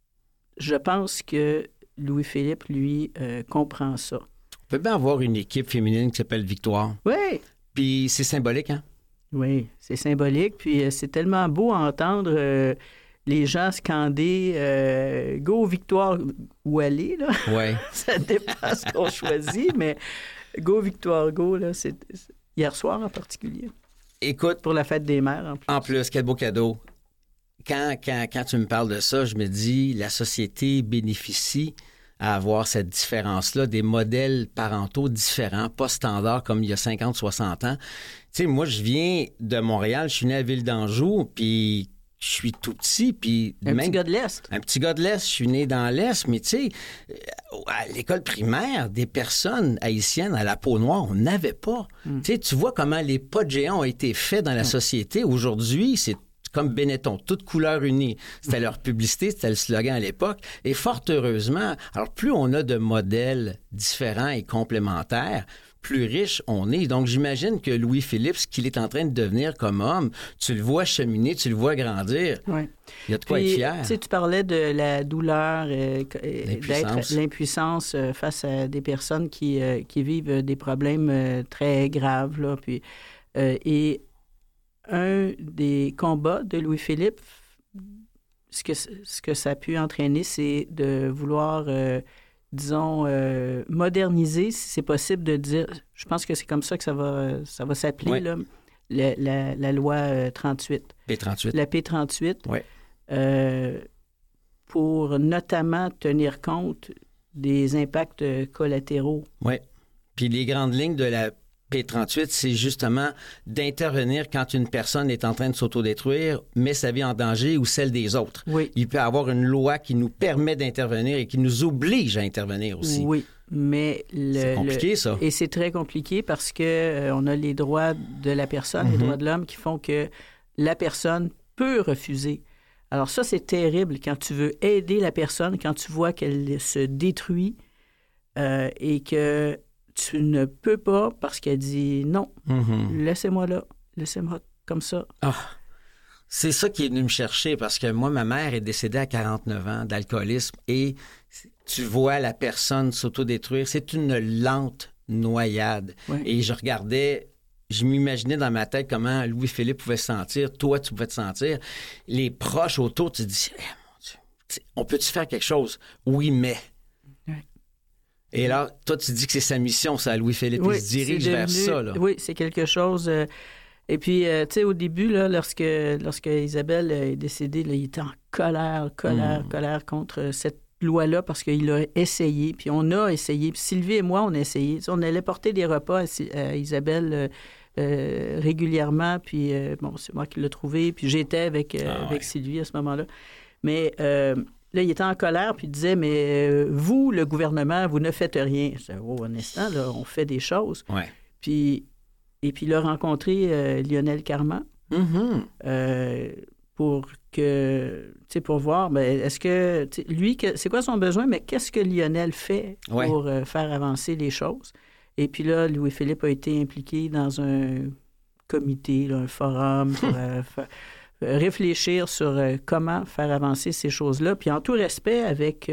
je pense que Louis-Philippe, lui, comprend ça. On peut bien avoir une équipe féminine qui s'appelle Victoire. Oui. Puis c'est symbolique, hein? Oui, c'est symbolique. Puis c'est tellement beau à entendre les gens scander « Go Victoire » ou « Aller », là. Oui. Ça dépend ce qu'on choisit, mais « Go Victoire, go », là, c'est hier soir en particulier. Écoute... Pour la fête des mères, en plus. En plus, quel beau cadeau. Quand tu me parles de ça, je me dis, la société bénéficie à avoir cette différence-là, des modèles parentaux différents, pas standards comme il y a 50, 60 ans. Tu sais, moi, je viens de Montréal, je suis né à Ville-d'Anjou, puis je suis tout petit, puis... Petit gars de l'Est. Un petit gars de l'Est, je suis né dans l'Est, mais tu sais, à l'école primaire, des personnes haïtiennes à la peau noire, on n'avait pas. Tu sais, tu vois comment les pas de géants ont été faits dans la société. Aujourd'hui, c'est comme Benetton, toutes couleurs unies. C'était leur publicité, c'était le slogan à l'époque. Et fort heureusement, alors plus on a de modèles différents et complémentaires, plus riche on est. Donc, j'imagine que Louis-Philippe, ce qu'il est en train de devenir comme homme, tu le vois cheminer, tu le vois grandir. Oui. Il y a de quoi être fier. Tu sais, tu parlais de la douleur, l'impuissance face à des personnes qui vivent des problèmes très graves, là. Puis, et un des combats de Louis-Philippe, ce que ça a pu entraîner, c'est de vouloir, moderniser, si c'est possible de dire, je pense que c'est comme ça que ça va s'appeler, oui. Là, la loi 38. P38. La P38. Oui. Pour notamment tenir compte des impacts collatéraux. Oui. Puis les grandes lignes de la P38, c'est justement d'intervenir quand une personne est en train de s'autodétruire, met sa vie en danger ou celle des autres. Oui. Il peut y avoir une loi qui nous permet d'intervenir et qui nous oblige à intervenir aussi. Oui, mais... c'est compliqué, ça. Et c'est très compliqué parce que on a les droits de la personne, les droits de l'homme qui font que la personne peut refuser. Alors ça, c'est terrible quand tu veux aider la personne, quand tu vois qu'elle se détruit et que tu ne peux pas parce qu'elle dit non, laissez-moi là, laissez-moi comme ça. Ah, c'est ça qui est venu me chercher parce que moi, ma mère est décédée à 49 ans d'alcoolisme et tu vois la personne s'autodétruire. C'est une lente noyade. Oui. Et je m'imaginais dans ma tête comment Louis-Philippe pouvait se sentir, toi, tu pouvais te sentir. Les proches autour, tu te dis, mon Dieu, on peut-tu faire quelque chose? Oui, mais... Et là, toi, tu dis que c'est sa mission, ça, Louis-Philippe. Oui, il se dirige vers ça, là. Oui, c'est quelque chose... Et puis, tu sais, au début, là, lorsque Isabelle est décédée, là, il était en colère contre cette loi-là parce qu'il a essayé. Puis on a essayé. Puis Sylvie et moi, on a essayé. On allait porter des repas à Isabelle régulièrement, puis c'est moi qui l'ai trouvé, puis j'étais avec Sylvie à ce moment-là. Mais là, il était en colère, puis il disait, mais vous, le gouvernement, vous ne faites rien. Je disais, un instant, là, on fait des choses. Ouais. Puis il a rencontré Lionel Carman pour voir, ben, est-ce que, lui, c'est quoi son besoin, mais qu'est-ce que Lionel fait pour faire avancer les choses? Et puis là, Louis-Philippe a été impliqué dans un comité, là, un forum pour réfléchir sur comment faire avancer ces choses-là, puis en tout respect avec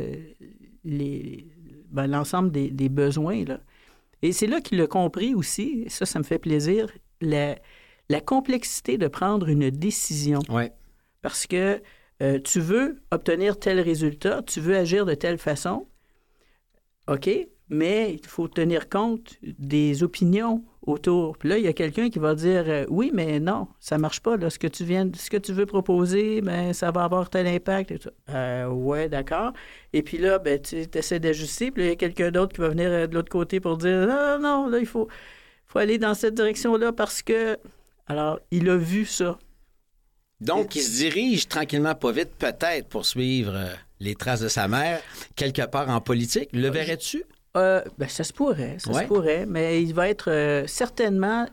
l'ensemble des besoins, là. Et c'est là qu'il a compris aussi, et ça me fait plaisir, la complexité de prendre une décision. Ouais. Parce que tu veux obtenir tel résultat, tu veux agir de telle façon, OK, mais il faut tenir compte des opinions autour. Puis là, il y a quelqu'un qui va dire oui, mais non, ça marche pas. Là. Ce que tu veux proposer, ben, ça va avoir tel impact. Et tout. Ouais, d'accord. Et puis là, ben, tu essaies d'ajuster. Puis là, il y a quelqu'un d'autre qui va venir de l'autre côté pour dire non, là, il faut aller dans cette direction-là parce que. Alors, il a vu ça. Donc, il se dirige tranquillement, pas vite, peut-être pour suivre les traces de sa mère, quelque part en politique. Le verrais-tu? Ben, ça se pourrait, se pourrait, mais il va être, certainement,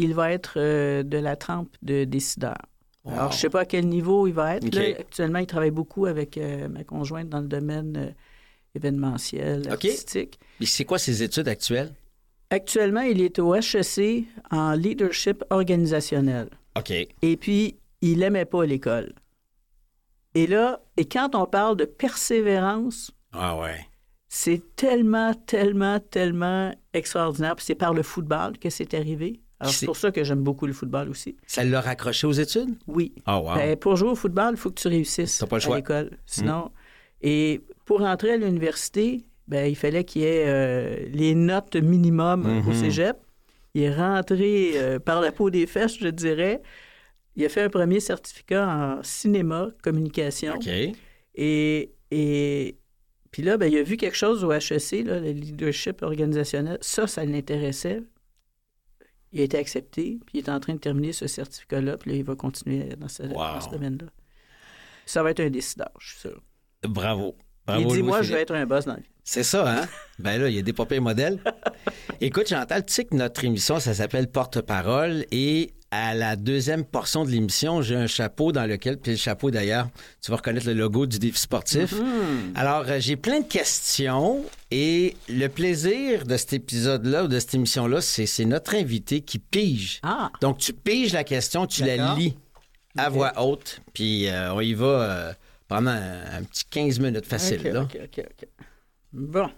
de la trempe de décideur. Wow. Alors, je ne sais pas à quel niveau il va être. Okay. Là, actuellement, il travaille beaucoup avec ma conjointe dans le domaine événementiel, artistique. Et c'est quoi ses études actuelles? Actuellement, il est au HEC en leadership organisationnel. OK. Et puis, il n'aimait pas l'école. Et là, quand on parle de persévérance... Ah ouais. C'est tellement, tellement, tellement extraordinaire. Puis c'est par le football que c'est arrivé. Alors, c'est pour ça que j'aime beaucoup le football aussi. Ça l'a raccroché aux études? Oui. Oh, wow. Ben, pour jouer au football, il faut que tu réussisses à l'école. Sinon... Et pour entrer à l'université, ben, il fallait qu'il y ait les notes minimum au cégep. Il est rentré par la peau des fesses, je dirais. Il a fait un premier certificat en cinéma, communication. OK. Et puis là, ben, il a vu quelque chose au HEC, là, le leadership organisationnel. Ça l'intéressait. Il a été accepté, puis il est en train de terminer ce certificat-là, puis là, il va continuer dans ce domaine-là. Ça va être un décideur, je suis sûr. Bravo. Il dit, moi, je vais être un boss dans la vie. C'est ça, hein? Ben là, il y a des papiers modèles. Écoute, Chantal, tu sais que notre émission, ça s'appelle Porte-parole, et à la deuxième portion de l'émission, j'ai un chapeau dans lequel, puis le chapeau d'ailleurs, tu vas reconnaître le logo du défi sportif. Alors, j'ai plein de questions, et le plaisir de cet épisode-là, ou de cette émission-là, c'est notre invité qui pige. Ah. Donc, tu piges la question, tu la lis à voix haute, puis on y va pendant un petit 15 minutes facile. OK. Bon.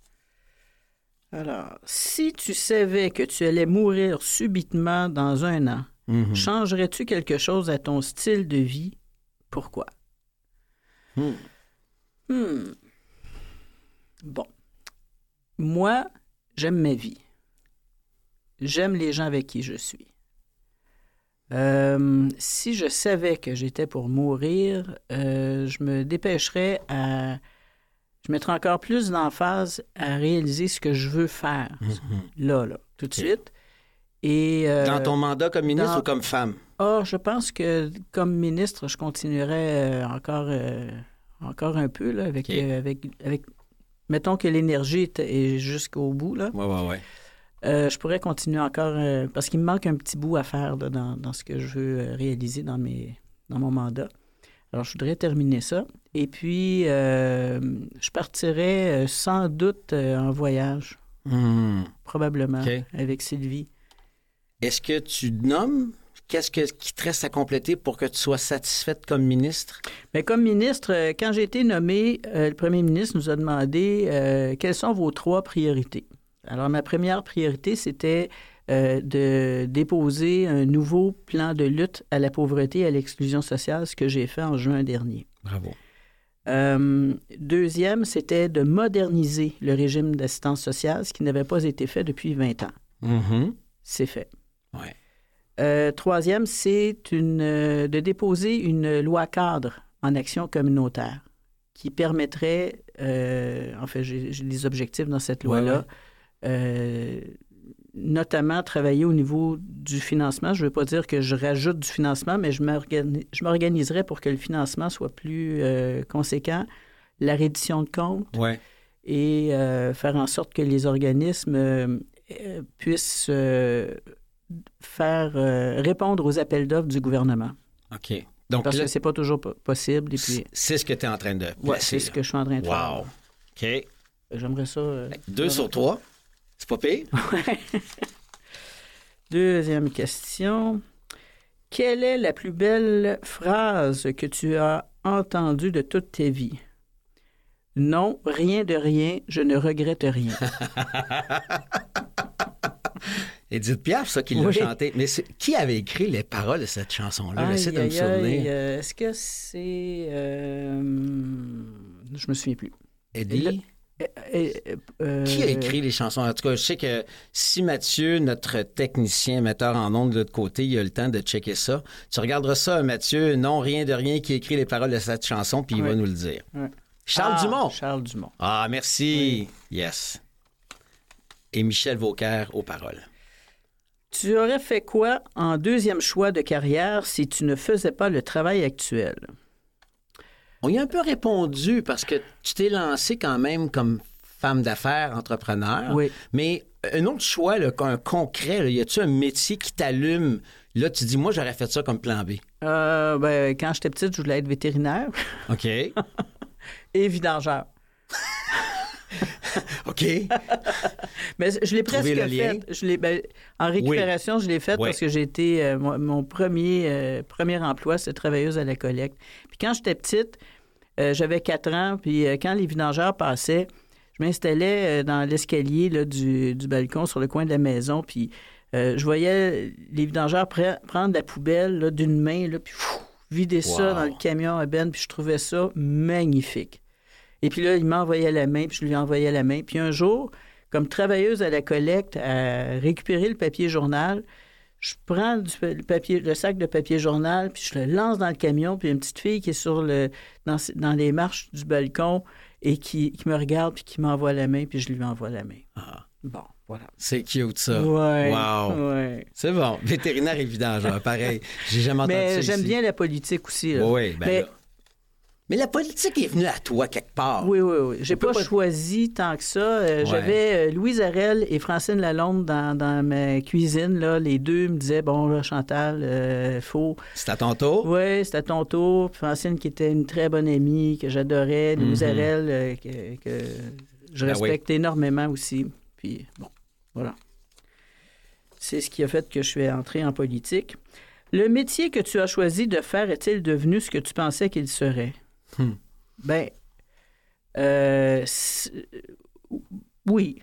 Alors, si tu savais que tu allais mourir subitement dans 1 an, changerais-tu quelque chose à ton style de vie? Pourquoi? Bon. Moi, j'aime ma vie. J'aime les gens avec qui je suis. Si je savais que j'étais pour mourir, je me dépêcherais je mettrais encore plus d'emphase à réaliser ce que je veux faire, là, tout de suite. Et, dans ton mandat comme ministre ou comme femme? Je pense que comme ministre, je continuerais encore un peu, là, avec mettons que l'énergie est jusqu'au bout, là. Ouais. Je pourrais continuer encore, parce qu'il me manque un petit bout à faire là, dans ce que je veux réaliser dans mon mandat. Alors, je voudrais terminer ça. Et puis, je partirais sans doute en voyage, probablement, avec Sylvie. Est-ce que tu nommes qu'est-ce qui te reste à compléter pour que tu sois satisfaite comme ministre? Bien, comme ministre, quand j'ai été nommé, le premier ministre nous a demandé quelles sont vos 3 priorités. Alors, ma première priorité, c'était de déposer un nouveau plan de lutte à la pauvreté et à l'exclusion sociale, ce que j'ai fait en juin dernier. Bravo. Deuxième, c'était de moderniser le régime d'assistance sociale, ce qui n'avait pas été fait depuis 20 ans. C'est fait. Ouais. Troisième, c'est de déposer une loi cadre en action communautaire qui permettrait, en fait, j'ai les objectifs dans cette loi-là, notamment travailler au niveau du financement. Je ne veux pas dire que je rajoute du financement, mais je m'organiserais pour que le financement soit plus conséquent. La reddition de comptes et faire en sorte que les organismes puissent faire répondre aux appels d'offres du gouvernement. OK. Donc, parce que c'est pas toujours possible. Et puis, c'est ce que tu es en train de placer. Oui, c'est ce que je suis en train de faire. Wow. OK. J'aimerais ça... 2 sur 3. C'est pas pire. Deuxième question. Quelle est la plus belle phrase que tu as entendue de toute ta vie? Non, rien de rien, je ne regrette rien. Edith Piaf, ça, qui l'a chanté. Mais qui avait écrit les paroles de cette chanson-là? J'essaie de me souvenir. Est-ce que c'est... Je me souviens plus. Eddie? Qui a écrit les chansons? En tout cas, je sais que si Mathieu, notre technicien, metteur en ondes de l'autre côté, il a le temps de checker ça, tu regarderas ça, Mathieu, non, rien de rien, qui a écrit les paroles de cette chanson, puis il va nous le dire. Charles Dumont. Charles Dumont. Ah, merci. Oui. Yes. Et Michel Vauquer aux paroles. Tu aurais fait quoi en deuxième choix de carrière si tu ne faisais pas le travail actuel? On y a un peu répondu parce que tu t'es lancé quand même comme femme d'affaires, entrepreneur. Oui. Mais un autre choix, là, un concret, là, y a-tu un métier qui t'allume? Là, tu dis, moi, j'aurais fait ça comme plan B. Quand j'étais petite, je voulais être vétérinaire. OK. Et vidangeur. OK. Mais je l'ai presque fait. En récupération, je l'ai fait parce que j'ai été... mon premier emploi, c'était travailleuse à la collecte. Puis quand j'étais petite, j'avais 4 ans, puis quand les vidangeurs passaient, je m'installais dans l'escalier là, du balcon sur le coin de la maison, puis je voyais les vidangeurs prendre la poubelle là, d'une main, là, puis vider ça dans le camion à benne, puis je trouvais ça magnifique. Et puis là, il m'envoyait la main, puis je lui envoyais la main. Puis un jour, comme travailleuse à la collecte, à récupérer le papier journal, je prends le sac de papier journal, puis je le lance dans le camion, puis il y a une petite fille qui est dans les marches du balcon et qui me regarde, puis qui m'envoie la main, puis je lui envoie la main. Ah. Bon, voilà. C'est cute, ça. Ouais. Wow. Ouais. C'est bon. Vétérinaire et vidangeur, pareil. J'ai jamais entendu ça. Mais j'aime ici. bien la politique aussi. Là. Oui, mais la politique est venue à toi quelque part. Oui. J'ai pas choisi tant que ça. J'avais Louise Arel et Francine Lalonde dans ma cuisine. Là. Les deux me disaient, bon, là, Chantal, faut... C'est à ton tour? Oui, c'est à ton tour. Puis Francine, qui était une très bonne amie, que j'adorais. Louise Arel, que je respecte énormément aussi. Puis, bon, voilà. C'est ce qui a fait que je suis entré en politique. Le métier que tu as choisi de faire est-il devenu ce que tu pensais qu'il serait? Ben, oui.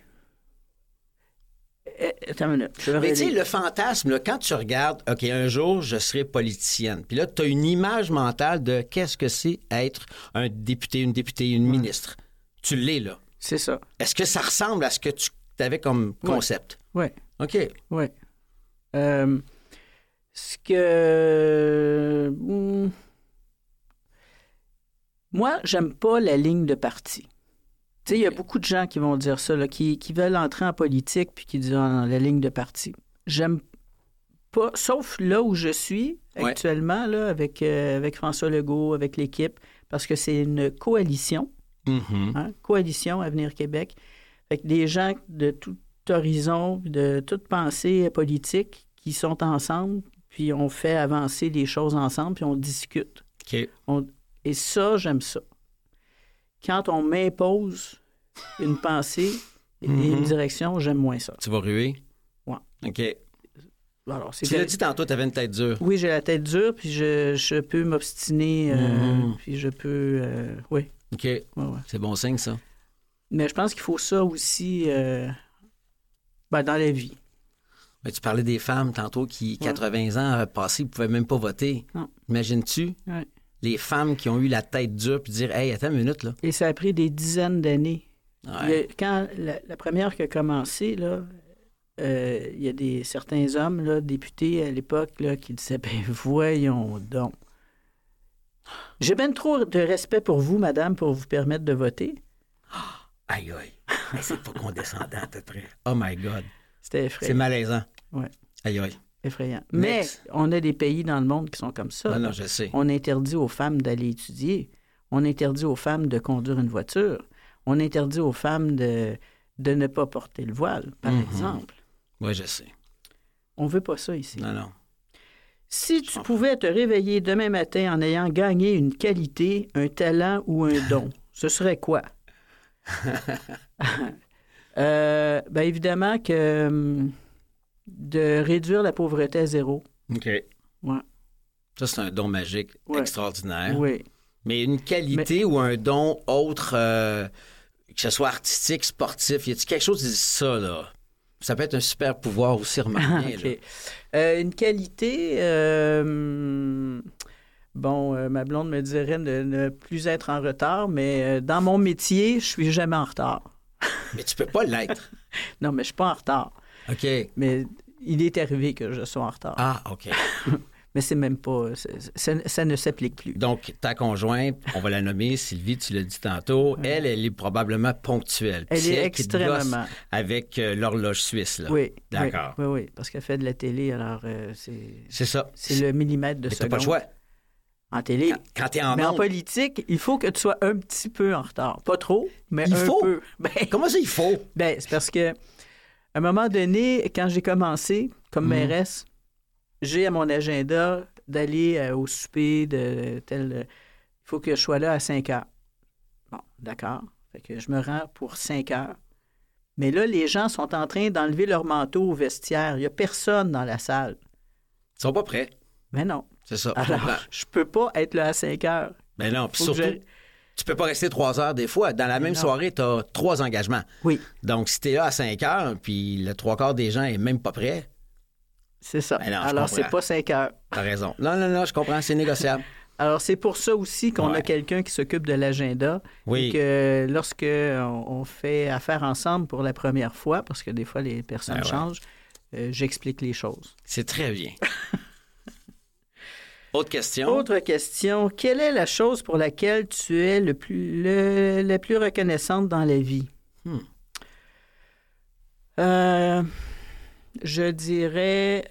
Attends une minute. Mais tu sais, le fantasme, là, quand tu regardes, OK, un jour, je serai politicienne. Puis là, tu as une image mentale de qu'est-ce que c'est être un député, une députée, une ministre. Tu l'es, là. C'est ça. Est-ce que ça ressemble à ce que tu avais comme concept? Oui. OK. Oui. Ce que... Moi, j'aime pas la ligne de parti. Tu sais, il y a beaucoup de gens qui vont dire ça, là, qui veulent entrer en politique puis qui disent la ligne de parti. J'aime pas, sauf là où je suis actuellement, là, avec François Legault, avec l'équipe, parce que c'est une coalition, coalition Avenir Québec, avec des gens de tout horizon, de toute pensée politique qui sont ensemble, puis on fait avancer les choses ensemble, puis on discute. OK. Et ça, j'aime ça. Quand on m'impose une pensée et une direction, j'aime moins ça. Tu vas ruer? Oui. OK. Alors, tu l'as dit tantôt, tu avais une tête dure. Oui, j'ai la tête dure, puis je peux m'obstiner, puis je peux... oui. OK. Ouais. C'est bon signe, ça. Mais je pense qu'il faut ça aussi dans la vie. Mais tu parlais des femmes tantôt qui, 80 ans passés, ne pouvaient même pas voter. Non. Imagines-tu? Oui. Les femmes qui ont eu la tête dure puis dire « Hey, attends une minute, là. » Et ça a pris des dizaines d'années. Ouais. Quand la première qui a commencé, là, il y a certains hommes, là, députés à l'époque, là, qui disaient « Ben voyons donc. J'ai bien trop de respect pour vous, madame, pour vous permettre de voter. » Aïe, aïe. C'est pas condescendant, à peu près. Oh my God. C'était effrayant. C'est malaisant. Oui. Aïe, aïe. Effrayant. Mais on a des pays dans le monde qui sont comme ça. Non, je sais. On interdit aux femmes d'aller étudier. On interdit aux femmes de conduire une voiture. On interdit aux femmes de ne pas porter le voile, par exemple. Oui, je sais. On veut pas ça ici. Non. Si tu pouvais te réveiller demain matin en ayant gagné une qualité, un talent ou un don, ce serait quoi? Évidemment que de réduire la pauvreté à zéro. OK. Ouais. Ça, c'est un don magique extraordinaire. Oui. Mais une qualité ou un don autre, que ce soit artistique, sportif, y a-t-il quelque chose qui dit ça, là? Ça peut être un super pouvoir aussi, remarqué. Okay. Une qualité, ma blonde me dirait de ne plus être en retard, mais dans mon métier, je suis jamais en retard. Mais tu peux pas l'être. Non, mais je suis pas en retard. OK. Mais il est arrivé que je sois en retard. Ah, OK. Mais c'est même pas... Ça ne s'applique plus. Donc, ta conjointe, on va la nommer Sylvie, tu l'as dit tantôt, elle est probablement ponctuelle. Elle est extrêmement. Avec l'horloge suisse, là. Oui. D'accord. Oui, parce qu'elle fait de la télé, alors c'est ça. C'est le millimètre de seconde. T'as pas le choix. En télé. Quand t'es en mais en politique, il faut que tu sois un petit peu en retard. Pas trop, mais un peu. Comment ça, il faut? C'est parce que à un moment donné, quand j'ai commencé comme mairesse, j'ai à mon agenda d'aller au souper de tel... Il faut que je sois là à 5 heures. Bon, d'accord. Fait que je me rends pour 5 heures. Mais là, les gens sont en train d'enlever leur manteau au vestiaire. Il n'y a personne dans la salle. Ils sont pas prêts. Mais non. C'est ça. Alors, je peux pas être là à 5 heures. Mais non, puis surtout, tu peux pas rester 3 heures des fois. Dans la même soirée, tu as 3 engagements. Oui. Donc, si tu es là à 5 heures, puis le 3/4 des gens est même pas prêt... C'est ça. Ben non, alors, c'est pas 5 heures. T'as raison. Non, je comprends, c'est négociable. Alors, c'est pour ça aussi qu'on a quelqu'un qui s'occupe de l'agenda. Oui. Et que lorsque on fait affaire ensemble pour la première fois, parce que des fois, les personnes changent, j'explique les choses. C'est très bien. Autre question. Autre question. Quelle est la chose pour laquelle tu es la plus reconnaissante dans la vie? Je dirais...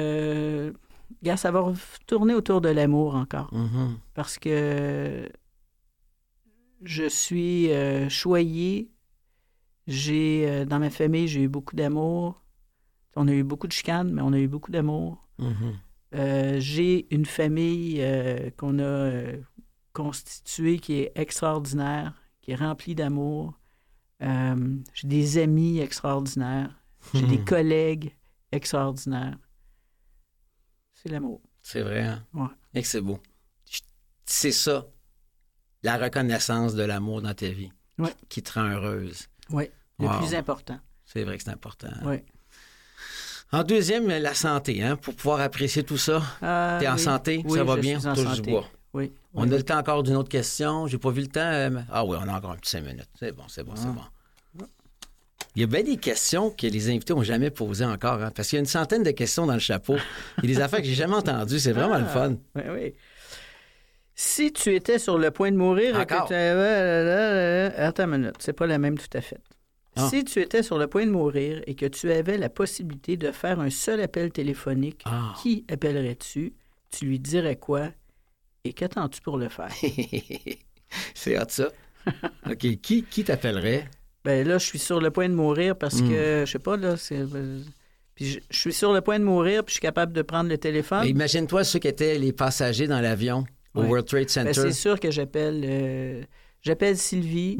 ça va tourner autour de l'amour encore. Parce que je suis choyée. Dans ma famille, j'ai eu beaucoup d'amour. On a eu beaucoup de chicanes, mais on a eu beaucoup d'amour. J'ai une famille qu'on a constituée qui est extraordinaire, qui est remplie d'amour. J'ai des amis extraordinaires. J'ai des collègues extraordinaires. C'est l'amour. C'est vrai, hein? Ouais. Et que c'est beau. C'est ça, la reconnaissance de l'amour dans ta vie, qui te rend heureuse. Oui, le plus important. C'est vrai que c'est important. Hein? Oui. En deuxième, la santé, hein, pour pouvoir apprécier tout ça. T'es en santé? Oui, ça va bien? Suis en Touche du santé. bois. Oui. On a le temps encore d'une autre question. J'ai pas vu le temps. Ah oui, on a encore un petit 5 minutes. C'est bon. Il y a bien des questions que les invités n'ont jamais posées encore, hein, parce qu'il y a une centaine de questions dans le chapeau. Il y a des affaires que j'ai jamais entendues. C'est vraiment le fun. Oui. Si tu étais sur le point de mourir... Encore? Attends une minute, c'est pas la même tout à fait. Si tu étais sur le point de mourir et que tu avais la possibilité de faire un seul appel téléphonique, qui appellerais-tu? Tu lui dirais quoi? Et qu'attends-tu pour le faire? C'est hot, ça. OK. Qui t'appellerait? Ben là, je suis sur le point de mourir parce que, je sais pas, là, puis je suis sur le point de mourir puis je suis capable de prendre le téléphone. Ben, imagine-toi ceux qui étaient les passagers dans l'avion au World Trade Center. Ben, c'est sûr que j'appelle Sylvie.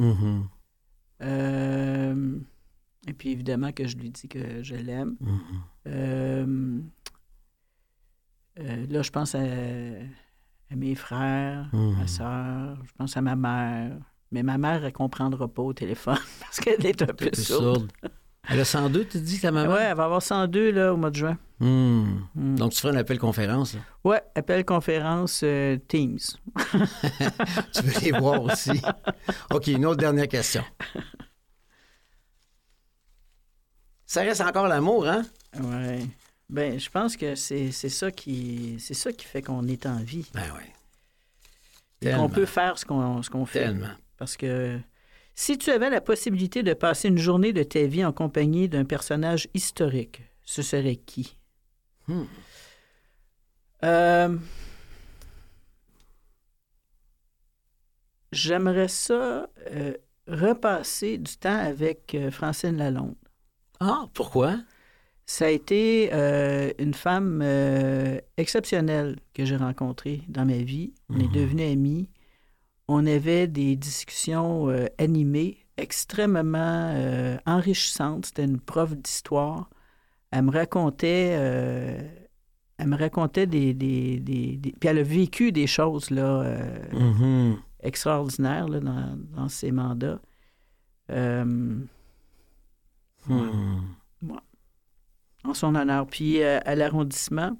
Et puis, évidemment, que je lui dis que je l'aime. Là, je pense à mes frères, ma soeur, je pense à ma mère. Mais ma mère, elle ne comprendra pas au téléphone parce qu'elle est un peu sourde. Elle a 102, tu dis, ta maman? Oui, elle va avoir 102 là, au mois de juin. Donc, tu feras un appel conférence? Oui, appel conférence Teams. Tu veux les voir aussi? OK, une autre dernière question. Ça reste encore l'amour, hein? Oui. Bien, je pense que c'est ça qui fait qu'on est en vie. Ben oui. Et qu'on peut faire ce qu'on fait. Tellement. Parce que Si tu avais la possibilité de passer une journée de ta vie en compagnie d'un personnage historique, ce serait qui? J'aimerais ça repasser du temps avec Francine Lalonde. Ah, pourquoi? Ça a été une femme exceptionnelle que j'ai rencontrée dans ma vie. On est devenus amis. On avait des discussions animées, extrêmement enrichissantes. C'était une prof d'histoire. Elle me racontait des... Puis elle a vécu des choses là, extraordinaires là, dans ses mandats. Moi. En son honneur. Puis à l'arrondissement,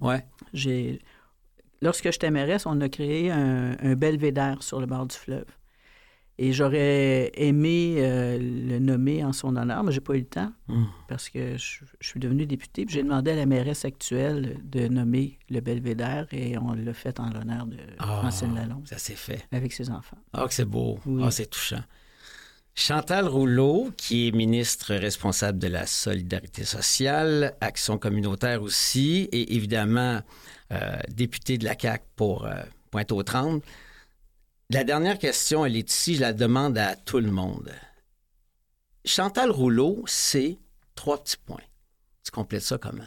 lorsque j'étais mairesse, on a créé un belvédère sur le bord du fleuve. Et j'aurais aimé le nommer en son honneur, mais j'ai pas eu le temps parce que je suis devenue députée. Puis j'ai demandé à la mairesse actuelle de nommer le belvédère et on l'a fait en l'honneur de Francine Lalonde. Ça s'est fait. Avec ses enfants. Ah, que c'est beau. Oui. Ah, c'est touchant. Chantal Rouleau, qui est ministre responsable de la Solidarité sociale, Action communautaire aussi, et évidemment députée de la CAQ pour Pointe-aux-Trembles. La dernière question, elle est ici, je la demande à tout le monde. Chantal Rouleau, c'est 3 petits points. Tu complètes ça comment?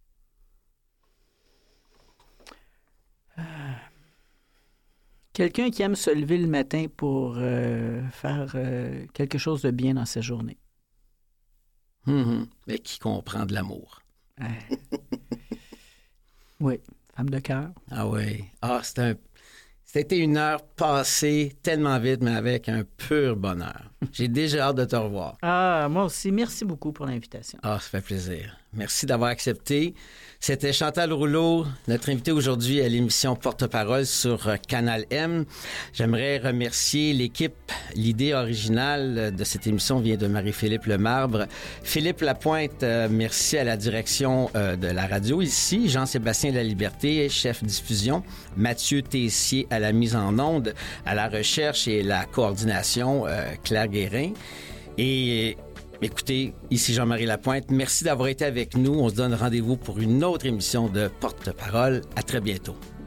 Quelqu'un qui aime se lever le matin pour faire quelque chose de bien dans sa journée. Mais qui comprend de l'amour. Oui, femme de cœur. Ah oui. Ah, c'était une heure passée tellement vite, mais avec un pur bonheur. J'ai déjà hâte de te revoir. Ah, moi aussi. Merci beaucoup pour l'invitation. Ah, ça fait plaisir. Merci d'avoir accepté. C'était Chantal Rouleau, notre invitée aujourd'hui à l'émission Porte-Parole sur Canal M. J'aimerais remercier l'équipe. L'idée originale de cette émission vient de Marie-Philippe Lemarbre. Philippe Lapointe, merci à la direction de la radio ici. Jean-Sébastien Laliberté, chef diffusion. Mathieu Tessier à la mise en onde, à la recherche et la coordination, Claire Guérin. Et écoutez, ici Jean-Marie Lapointe. Merci d'avoir été avec nous. On se donne rendez-vous pour une autre émission de Porte-Parole. À très bientôt.